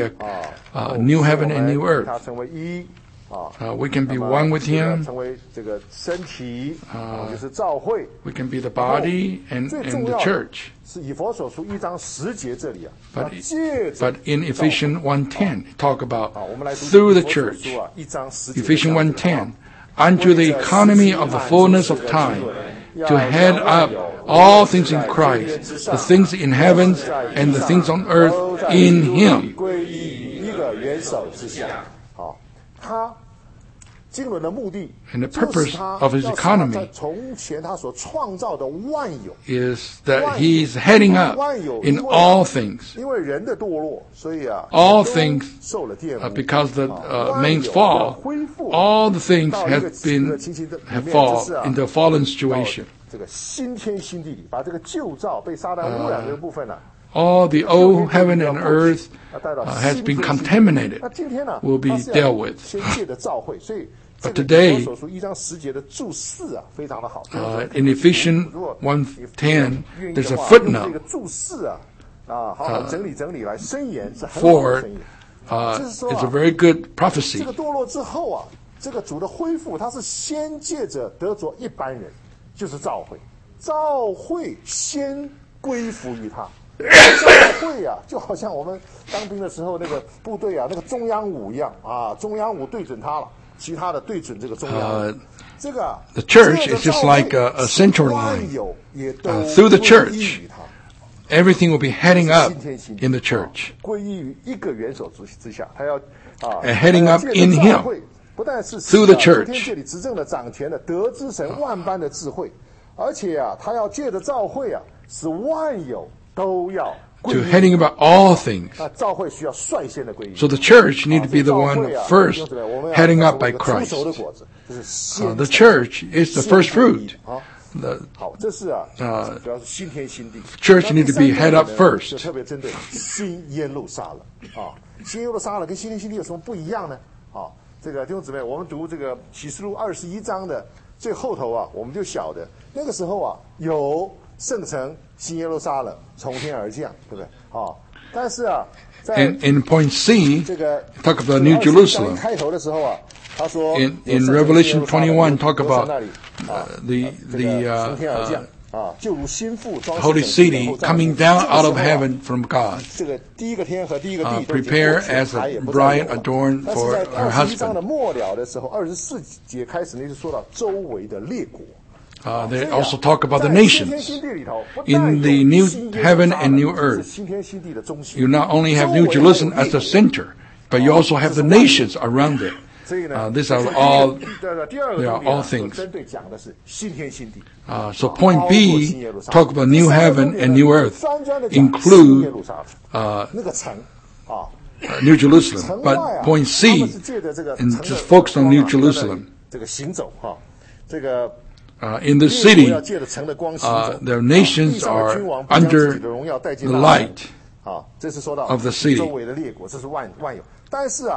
a new heaven and new 它 earth. 成为一啊。 We can be one with 这个 Him. 成为这个身体就是教会。 We can be the body and 最重 the 要的 church. 是以弗所书1章10节这里啊， But 要借着 But in Ephesians 1:10, talk about 我们来读 through the 以弗所 church. 书啊1章10节 Ephesians 这样子的 1:10, unto the economy of the fullness of time, to head up all things in Christ, the things in heavens and the things on earth in Him. 归于一个元首之下。好，他经纶的目的 And the 就是 purpose 他 of his 要使 economy 他在从前他所创造的万有。 Is that He's heading up in all things. 因为人的堕落，所以啊 All 都 things, 受了玷污。 because the 万 man's 有要 fall, 恢复 all the things 到一个 have been 情形的里面 have fall 就是啊 into a fallen situation. 这个新天新地里，把这个旧造被撒旦污染这个部分呢、 All the old heaven and earth has been contaminated, 那今天呢 will be 它是 dealt 要 with. 先借的召会，所以 But 这个 today, 以弗所书1章10节的注释啊，非常的好。 in Ephesians 如果 1:10, 愿意的 there's a 话 footnote 用这个注释啊，好好整理整理来申言是很好的 for 申言。 就是说 it's a 啊， very good 这 prophecy. 个堕落之后啊，这个主的恢复，它是先借着得着一般人，就是教会，教会先归服于他。教会啊，就好像我们当兵的时候那个部队啊，那个中央五一样啊，中央五对准他了，其他的对准这个中央五。这个啊 The church is just like a central 万 line. 有也都 Through the 归 church, 依于他。 Everything will be heading up 新天新地 in the church. 归依于一个元首之下，他要 heading up 他要借着 in 教 him 会不但是 through the 诸 church 天界里执政的掌权的得之神万般的智慧，而且啊，他要借着教会啊，使万有都要归 To 依。 heading about all things. 那教会需要率先的归依。 So the church need to be the 教 one 会啊 first 我们要 heading up by 成为一个出 Christ. 熟的果子，这是先 The church is the first 先归依 fruit. 啊。 The 好，这是啊，主要是新天新地。 church need to be 那第三 head up 点呢 first. 就特别针对新耶路撒冷啊，新耶路撒冷跟新天新地有什么不一样呢？啊，这个弟兄姊妹，我们读这个启示录21章的最后头啊，我们就晓得那个时候啊，有圣城新耶路撒冷从天而降，对不对？啊，但是啊，在 In point C, 这个 talk about New Jerusalem. 开头的时候啊，他说 In 有圣城 Revelation 新耶路撒冷 21, talk 有 about 那里啊 the 这个从天而降就如新妇装饰 holy 整齐的 city 后帐 coming 幕 down 这个 out of 时候啊 heaven from God. 这个第一个天和第一个地都已经 prepare 过去了 as a 还也不再 bride 用了 adorned 但是 for 在 her 21章的 husband. 末了的时候，24节开始呢，就说到周围的列国。 They 所以啊 also talk about the 在新天 nations. 新地里头，不但 In 有 the new 新耶路 heaven 撒 and 冷 new 是 earth, 新天新地的中心。 You not only have 周 New 围还有 Jerusalem as 列 the 国 center, but you also have the nations around it. 所以呢 These are 这是 all 第二个 they are 重点 all 啊 things. 针对讲的是新天新地。 So point B, talk about new heaven and new earth, 专专地讲新耶 include 路撒冷那个城啊。 New Jerusalem. 城外 But 啊 point 他们 C, 是借着这个 and 城的 just focus on New 光啊 Jerusalem. 这个行走哈，这个 In the 列国 city, 要借着城的光行走 their 地 nations 上的 are 君王不将自 under 己的荣耀带进 the 大海 light 啊，这是说到 of the city. 周围的列国，这是万有。但是啊，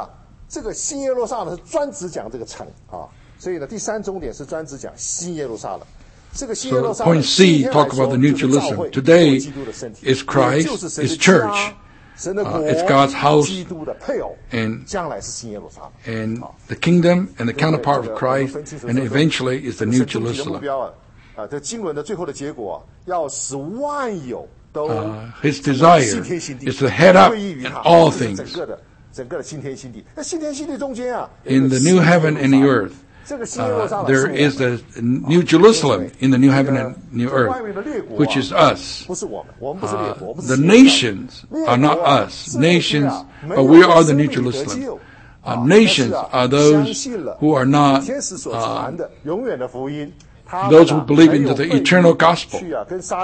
这个新耶路撒冷是专指讲这个城啊，所以呢，第三重点是专指讲新耶路撒冷。这个新耶路撒冷 point C talk about the New Jerusalem. Today is Christ, is church. It's God's house, and the kingdom and the counterpart of Christ, and eventually is the New Jerusalem. His desire is to head up in all things in the new heaven and the earth. There is the New Jerusalem in the new heaven and new earth, which is us. The nations are not us. Nations, but we are the New Jerusalem. Nations are those who are not those who believe into the eternal gospel. They are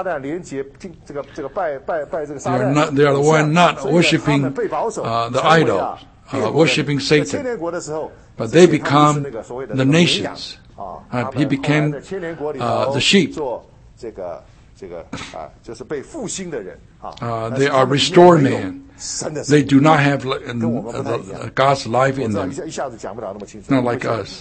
the one not worshiping the idols, worshiping Satan. But they become the nations. He became the sheep. They are restored man. They do not have God's life in them. Not like us.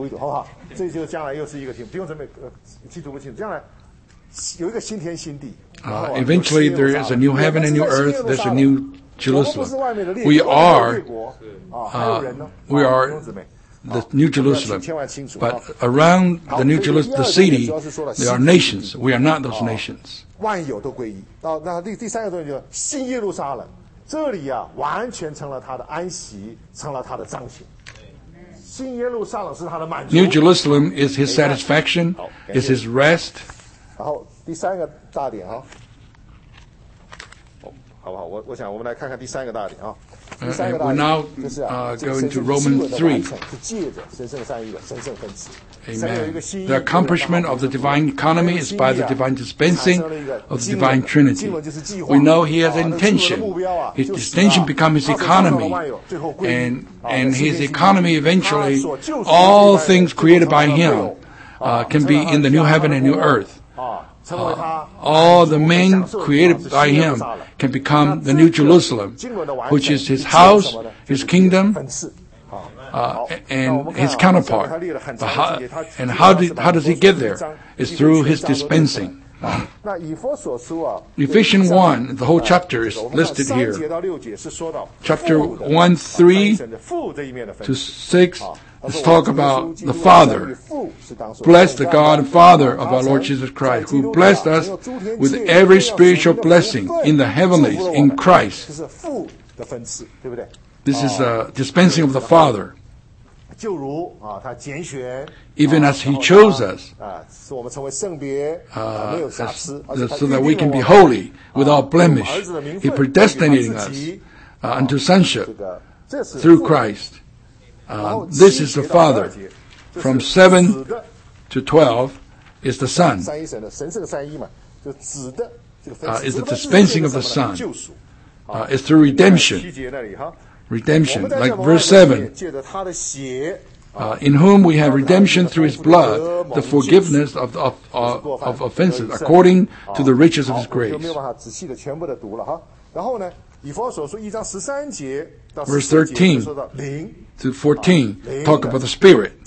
Eventually there is a new heaven and new earth. There's a new Jerusalem. We are the New Jerusalem. But around the New Jerusalem, the city, there are nations. We are not those nations. 万有都归一。那第三个重点就是新耶路撒冷，这里啊完全成了他的安息，成了他的彰显。新耶路撒冷是他的满足。 New Jerusalem is his satisfaction, is his rest. 然后第三个大点啊，好不好？我想我们来看看第三个大点啊。 We're now going to Romans 3. Amen. The accomplishment of the divine economy is by the divine dispensing of the divine Trinity. We know he has an intention. His intention becomes his economy. And his economy eventually, all things created by him can be in the new heaven and new earth. All the men created by him can become the New Jerusalem, which is his house, his kingdom, and his counterpart. And how does he get there? It's through his dispensing. Ephesians 1, the whole chapter is listed here. Chapter 1, 3 to 6. Let's talk about the Father. Bless the God and Father of our Lord Jesus Christ, who blessed us with every spiritual blessing in the heavenlies in Christ. This is a dispensing of the Father. Even as he chose us, so that we can be holy, without blemish. He predestinating us unto sonship through Christ. This is the Father. From 7 to 12 is the Son. Is the dispensing of the Son. Is through redemption. Redemption, like verse 7. In whom we have redemption through his blood, the forgiveness of offenses, according to the riches of his grace. Verse 13 to 14 talk about the Spirit.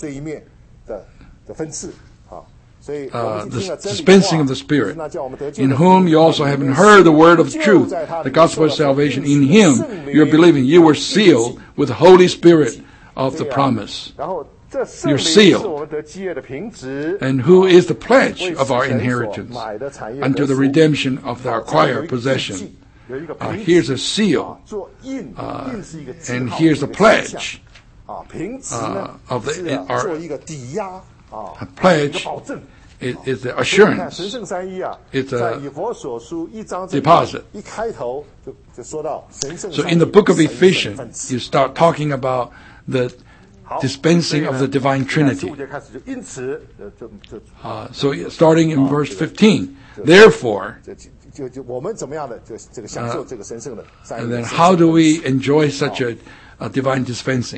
The dispensing of the Spirit, in whom you also have heard the word of truth, the gospel of salvation. In him you are believing. You were sealed with the Holy Spirit of the promise. You're sealed. And who is the pledge of our inheritance unto the redemption of the acquired possession. Here's a seal, and here's a pledge of a pledge is the assurance. It's a deposit. So in the book of Ephesians, you start talking about the dispensing of the divine Trinity. So starting in verse 15, therefore, and then how do we enjoy such a divine dispensing?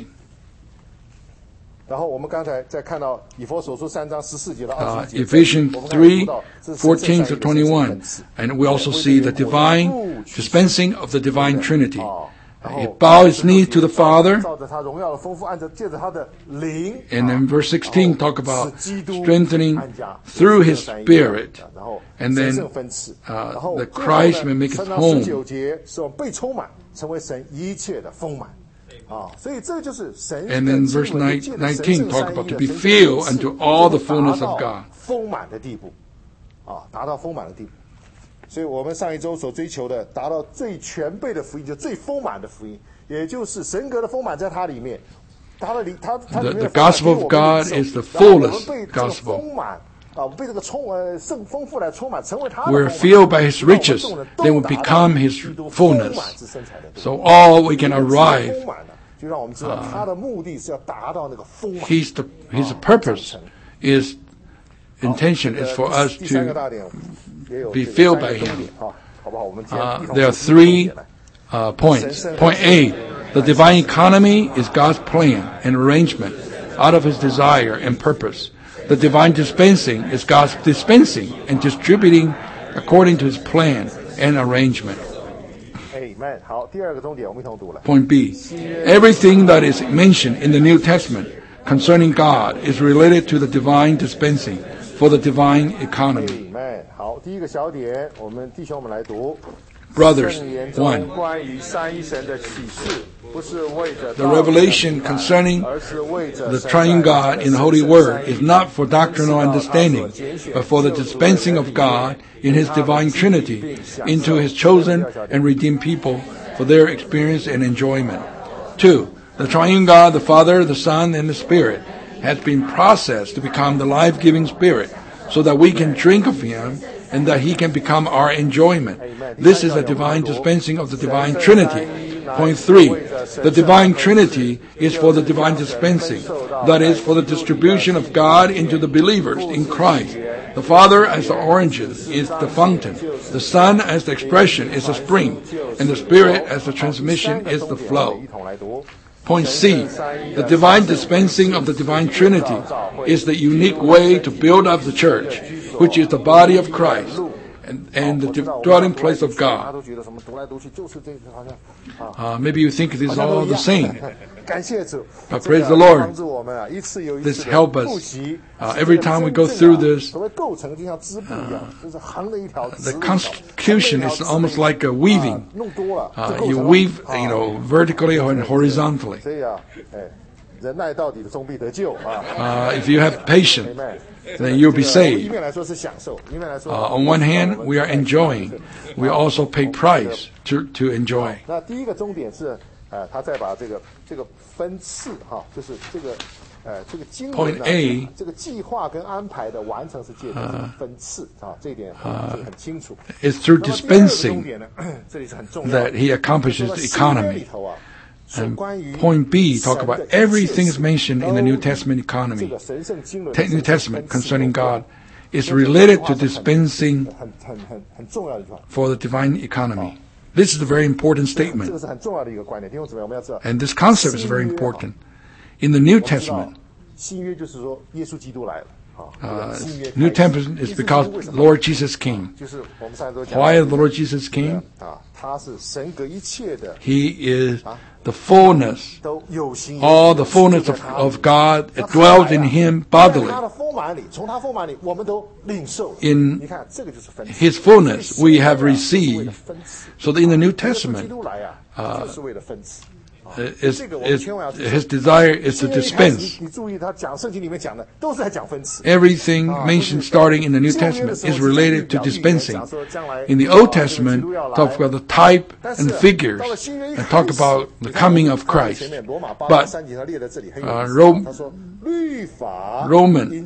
Ephesians 3:14 to 21, and we also see the divine dispensing of the divine Trinity. He bowed his knees to the Father. 照着他荣耀的丰富，借着他的灵。 And then verse 16 talk about strengthening through His Spirit. And then that Christ may make His home. 19节使我们被充满，成为神一切的丰满。所以这个就是神。 And then verse 19 talk about to be filled unto all the fullness of God. 丰满的地步，达到丰满的地步。所以我们上一周所追求的，达到最全备的福音，就最丰满的福音，也就是神格的丰满在它里面。它里面 The gospel of God is the fullest gospel. 丰满被这个丰富来充满，成为他的丰满。 We're filled by His riches, then we become His fullness. So all we can arrive. 就让我们知道他的目的是要达到那个丰满。 His purpose is intention is for us to be filled by Him. There are 3 points. Point A, the divine economy is God's plan and arrangement out of His desire and purpose. The divine dispensing is God's dispensing and distributing according to His plan and arrangement. Point B, everything that is mentioned in the New Testament concerning God is related to the divine dispensing for the divine economy. Brothers, 1. The revelation concerning the triune God in the Holy Word is not for doctrinal understanding, but for the dispensing of God in His divine Trinity into His chosen and redeemed people for their experience and enjoyment. 2. The triune God, the Father, the Son, and the Spirit has been processed to become the life-giving Spirit so that we can drink of Him and that He can become our enjoyment. This is a divine dispensing of the divine Trinity. Point 3, the divine Trinity is for the divine dispensing, that is, for the distribution of God into the believers in Christ. The Father as the origin is the fountain, the Son as the expression is the spring, and the Spirit as the transmission is the flow. Point C, the divine dispensing of the divine Trinity is the unique way to build up the church, which is the body of Christ and the dwelling place of God. Maybe you think this is all the same. But praise the Lord. This helps us. Every time we go through this, the constitution is almost like a weaving. You weave, vertically or horizontally. If you have patience, then you'll be saved. On one hand, we are enjoying. We also pay price to enjoy. Point A, is through dispensing that He accomplishes the economy. And point B, talk about everything is mentioned in the New Testament economy. New Testament concerning God is related to dispensing for the divine economy. This is a very important statement. And this concept is very important. In the New Testament, New Testament is because Lord Jesus came. Why the Lord Jesus came? He is the fullness, all the fullness of God dwells in Him bodily. In His fullness we have received. So in the New Testament, His desire is to dispense. Everything mentioned starting in the New Testament is related to dispensing. In the Old Testament, talk about the type and figures and talk about the coming of Christ. But Roman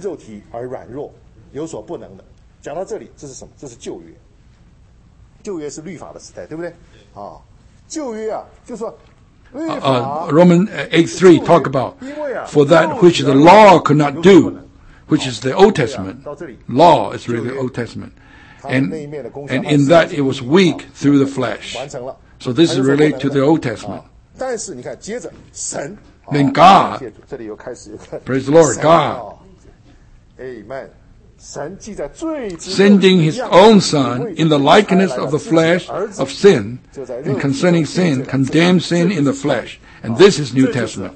Romans 8:3 talk about for that which the law could not do, which is the Old Testament. Law is really the Old Testament. And in that it was weak through the flesh. So this is related to the Old Testament. Then God, praise the Lord, God. sending his own Son in the likeness of the flesh of sin, and concerning sin, condemned sin in the flesh. And this is New Testament.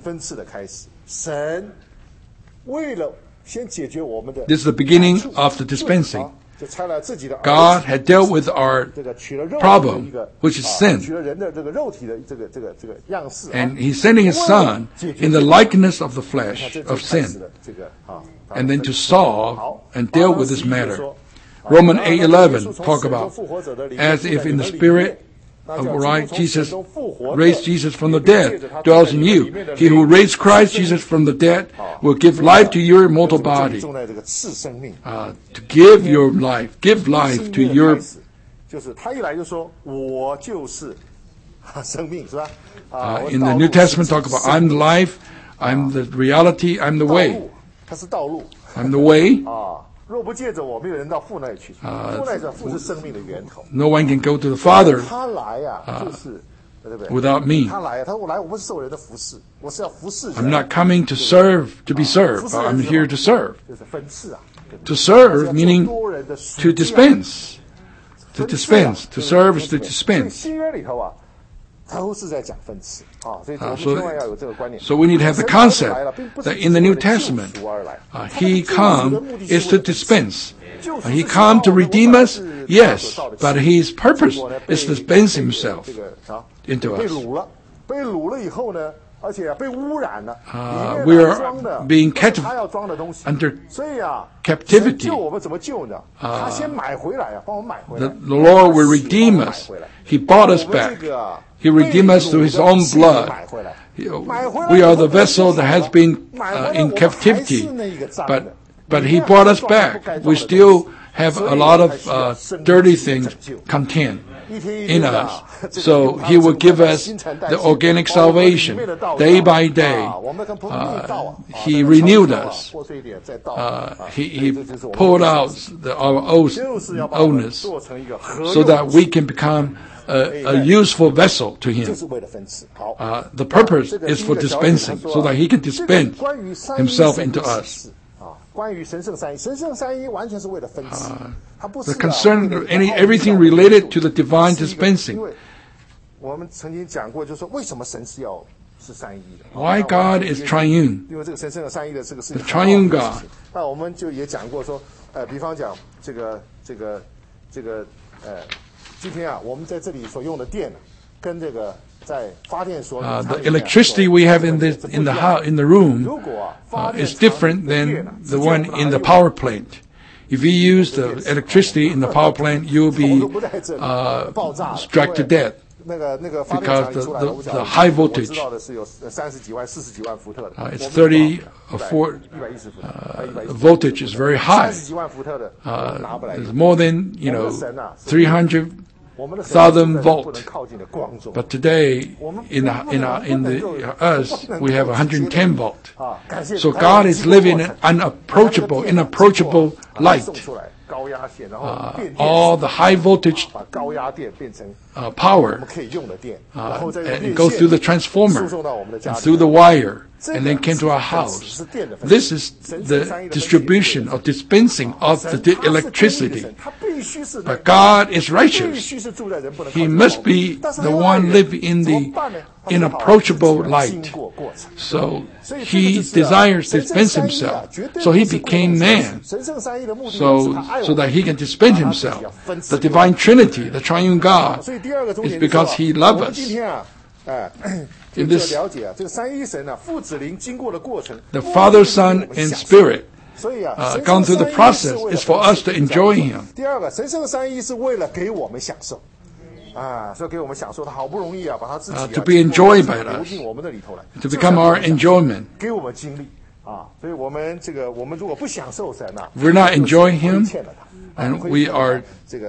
This is the beginning of the dispensing. God had dealt with our problem, which is sin. And He's sending His Son in the likeness of the flesh of sin. And then to solve and deal with this matter. Romans 8:11 talk about as if in the Spirit right, Jesus raised Jesus from the dead, dwells in you. He who raised Christ Jesus from the dead will give life to your mortal body. To give your life, give life to your. In the New Testament, talk about I'm the life, I'm the reality, I'm the way. I'm the way. No one can go to the Father without me. I'm not coming to serve, to be served. I'm here to serve. To serve meaning to dispense. To dispense. To serve is to dispense. So we need to have the concept that in the New Testament, He come is to dispense. He come to redeem us, yes, but His purpose is to dispense Himself into us. We are being kept under captivity. The Lord will redeem us. He bought us back. He redeemed us through His own blood. We are the vessel that has been in captivity, but He brought us back. We still have a lot of dirty things contained in us. So He will give us the organic salvation day by day. He renewed us. He pulled out our oldness so that we can become a useful vessel to Him. The purpose is for dispensing, so that He can dispense Himself into us. The concern, everything related to the divine dispensing. Why God is triune? The triune God. The electricity we have in the room is different than the one in the power plant. If you use the electricity in the power plant, you will be struck to death because the high voltage. It's 30 or 4 voltage is very high. It's more than 300,000 volt. But today in us we have 110 volt. So God is living in inapproachable light. All the high voltage power and go through the transformer and through the wire and then came to our house. This is the distribution or dispensing of the electricity. But God is righteous. He must be the one live in the inapproachable light. So He desires to dispense Himself. So He became man. So that He can dispense Himself. The divine Trinity, the triune God, is because He loves us. In this, the Father, Son, and Spirit gone through the process is for us to enjoy Him. To be enjoyed by us, to become our enjoyment. We're not enjoying Him, and we are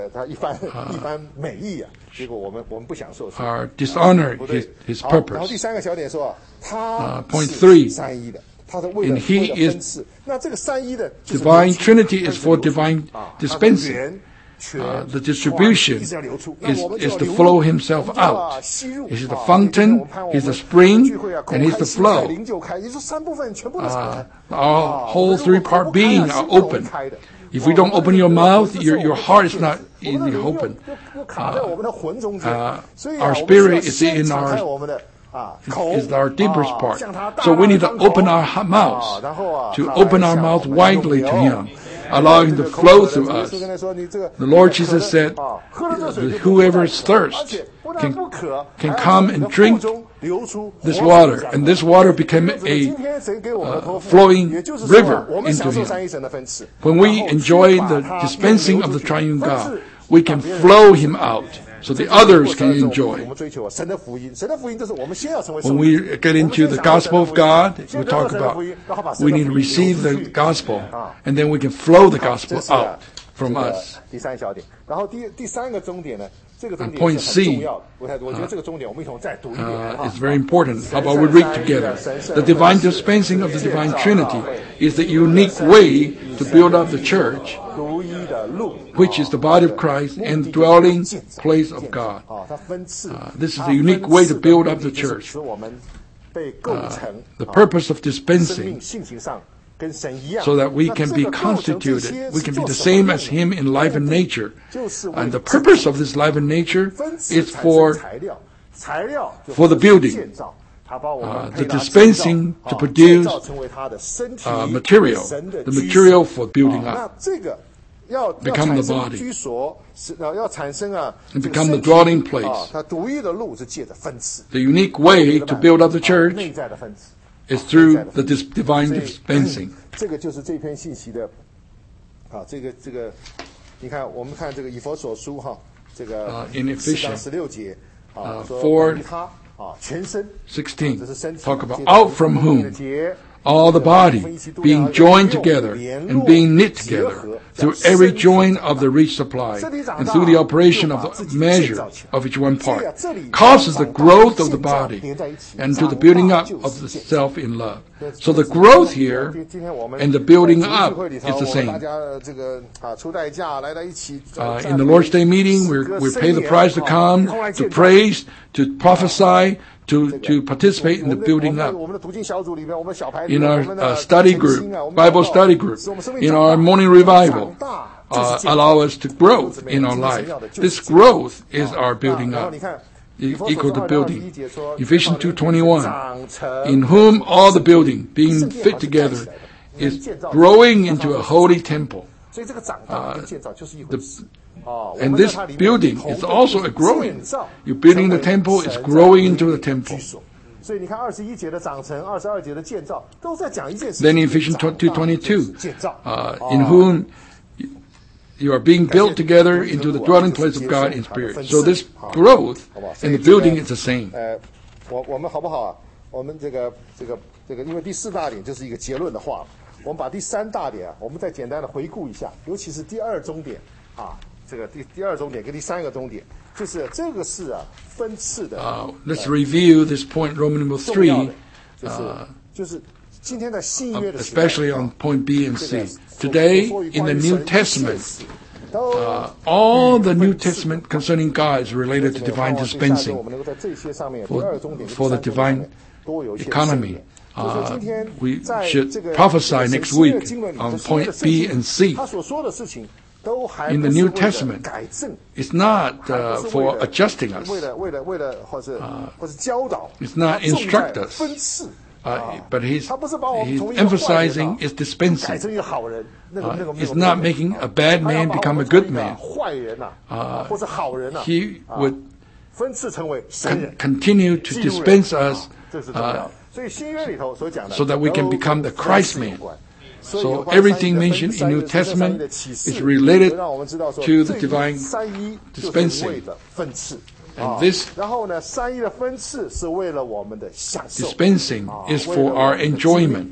dishonor His purpose. Point 3. And He is divine Trinity is for divine dispensing. the distribution is to flow himself out. He's the fountain, he's the spring, and he's the flow. Our whole three-part being are open. If we don't open your mouth, your heart is not easily open. Our spirit is in our deepest part. So we need to open our mouths, to open our mouth widely to Him, allow Him to flow through us. The Lord Jesus said, whoever thirsts can come and drink this water, and this water became a flowing river into Him. When we enjoy the dispensing of the triune God, we can flow Him out, so the others can enjoy. When we get into the gospel of God, we talk about we need to receive the gospel, and then we can flow the gospel out from us. And point C is very important. How about we read together? The divine dispensing of the divine Trinity is the unique way to build up the church, which is the body of Christ and the dwelling place of God. This is the unique way to build up the church. The purpose of dispensing, so that we can be constituted, we can be the same as Him in life and nature. And the purpose of this life and nature is for the building. The dispensing to produce material, the material for building up. Become the body. And become the dwelling place. The unique way to build up the church is through the divine dispensing. In Ephesians 4:16, talk about out from whom all the body being joined together and being knit together through every joint of the rich supply and through the operation of the measure of each one part causes the growth of the body and to the building up of the self in love. So the growth here and the building up is the same. In the Lord's Day meeting, we pay the price to come, to praise, to prophesy, to participate in the building up. In our study group, Bible study group, in our morning revival, allow us to grow in our life. This growth is our building up, equal to building. Ephesians 2:21, in whom all the building, being fit together, is growing into a holy temple. And this building is also a growing. You're building the temple, it's growing into the temple. Then in Ephesians 2:22, in whom you are being built together into the dwelling place of God in spirit. So this growth in the building is the same. 因为第四大点就是一个结论的话，我们把第三大点我们再简单的回顾一下，尤其是第二终点这个第二终点跟第三个终点，就是这个是分次的。 Let's review this point, Roman number 3. 就是今天的新约的时代 especially on point B and C. Today in the New Testament, all the New Testament concerning God is related to divine dispensing for the divine economy. We should prophesy next week on point B and C. In the New Testament, it's not for adjusting us. It's not instruct us. But he's emphasizing is dispensing. It's not making a bad man become a good man. He would continue to dispense us so that we can become the Christ man. So everything mentioned in New Testament is related to the divine dispensing. And this dispensing is for our enjoyment.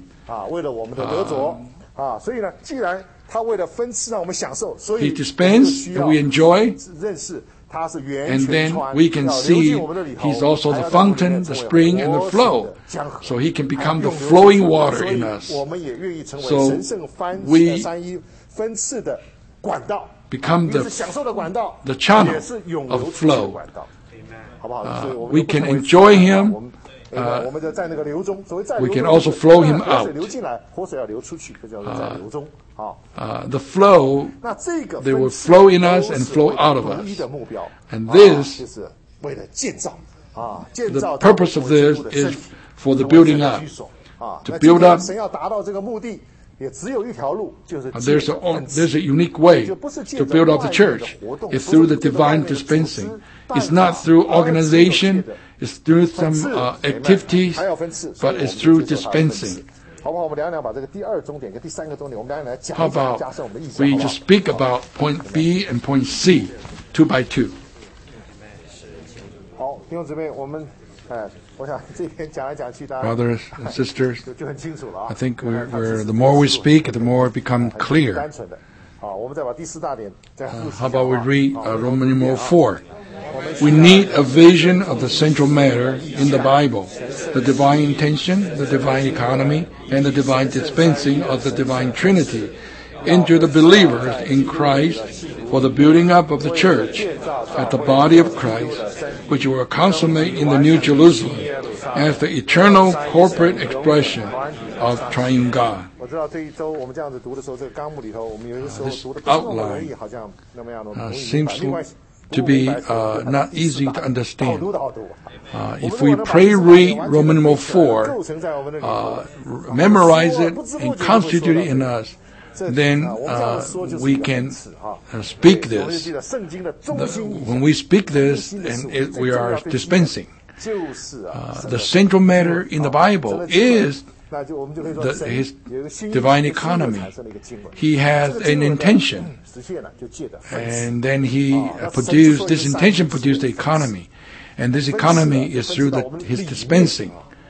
He dispensed and we enjoy, and then we can see He's also the fountain, the spring, and the flow. So He can become the flowing water in us. So we become 也是享受的管道， the channel 也是永流 of 出去的 flow. 管道，好不好？所以我们 We 就不 can 成为 enjoy 负担 him, 我们就在那个流中，所谓在 we 流 can 中 also flow him 活水 out. 流进来，活水要流出去，这叫做在流中。好， The flow, 那这个 they will 分次 flow in us 都 and 是 flow 为了 out of 独一 us. 的目标， And 啊 this, 就是为了建造啊，建 the 造 purpose of 基 this 督的身 is 体 for the 成为 building 神的 up. 居所啊。 To 那今 build 天 up 神要达到这个目的，也只有一条路，就是借 There's a unique way 就不是借 to 着 build up 外 the 面的 church. 活动， It's 不是 through the 借着外 divine 面的组织 dispensing. 办 It's not 法 through 而只有借 organization. 着 It's through 分 some 次 activities, 还要分次，所 but 以我们 it's 就 through 接受它的分次 dispensing. 好不好？我们两把这个第二重点跟第三个重点，我们两来讲 How 一讲， about 加深我们的意思， we 好不好 just speak about point B and point C, 2 by 2. 好，弟兄姊妹，我们我想这边讲来讲去，大家 Brothers and sisters, 就很清楚了啊。 I think the more we speak, the more it becomes 很 clear. 单纯的。好，我们再把第四大点再复习。 How about we 好 read 好 Roman numeral 4? 我们 We need a vision of the central matter in the Bible, the divine intention, the divine economy, and the divine dispensing of the divine Trinity into the believers in Christ for the building up of the church at the body of Christ, which will consummate in the New Jerusalem as the eternal corporate expression of triune God. 我知道这一周我们这样子读的时候，这个纲目里头，我们有的时候读的不是那么容易，好像那么样的容易明白。 seems 没关系。 to be not easy to 好 understand. 读的好读。 If we pray read Roman numeral 4, memorize it and constitute it in us, then we can speak this. When we speak this, and we are dispensing. The central matter in the Bible is his divine economy. He has an intention, and then this intention produced the economy, and this economy is through his dispensing.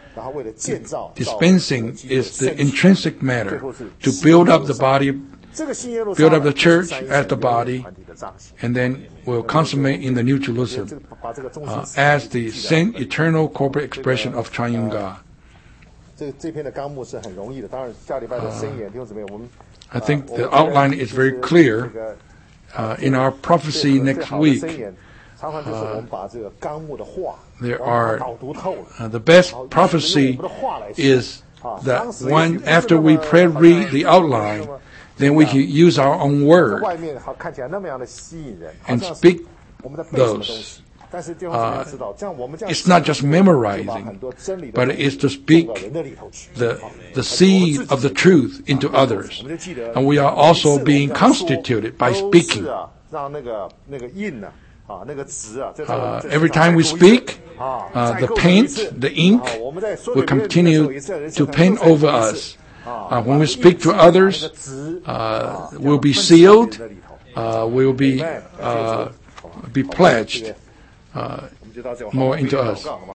Dispensing is the intrinsic matter to build up the body, build up the church as the body, and then will consummate in the New Jerusalem as the same eternal corporate expression of triune God. 这篇的纲目是很容易的，当然下礼拜的申言，弟兄姊妹，我们 I think the outline is very clear. In our prophecy next week, 常常就是我们把这个纲目的话 there 我们 are 导读透了。 the best prophecy is that one after we read the outline, then we can use our own word 外面好看起来那么样的吸引人， and 好像是 speak 我们在背什么东 those. 西。但是弟兄姊妹要知道，这样我们这样 It's not just 就把 memorizing, 很多真理的 but it's to speak 种到人的里头去。 the seed of the truth into others. 我们就记得 And we are also being constituted by 都 speaking. 是啊，让那个印呢，那个纸啊，这 Every time we speak, the paint, the ink will continue to paint over us. When we speak to others, we'll be sealed, we'll be pledged more into us.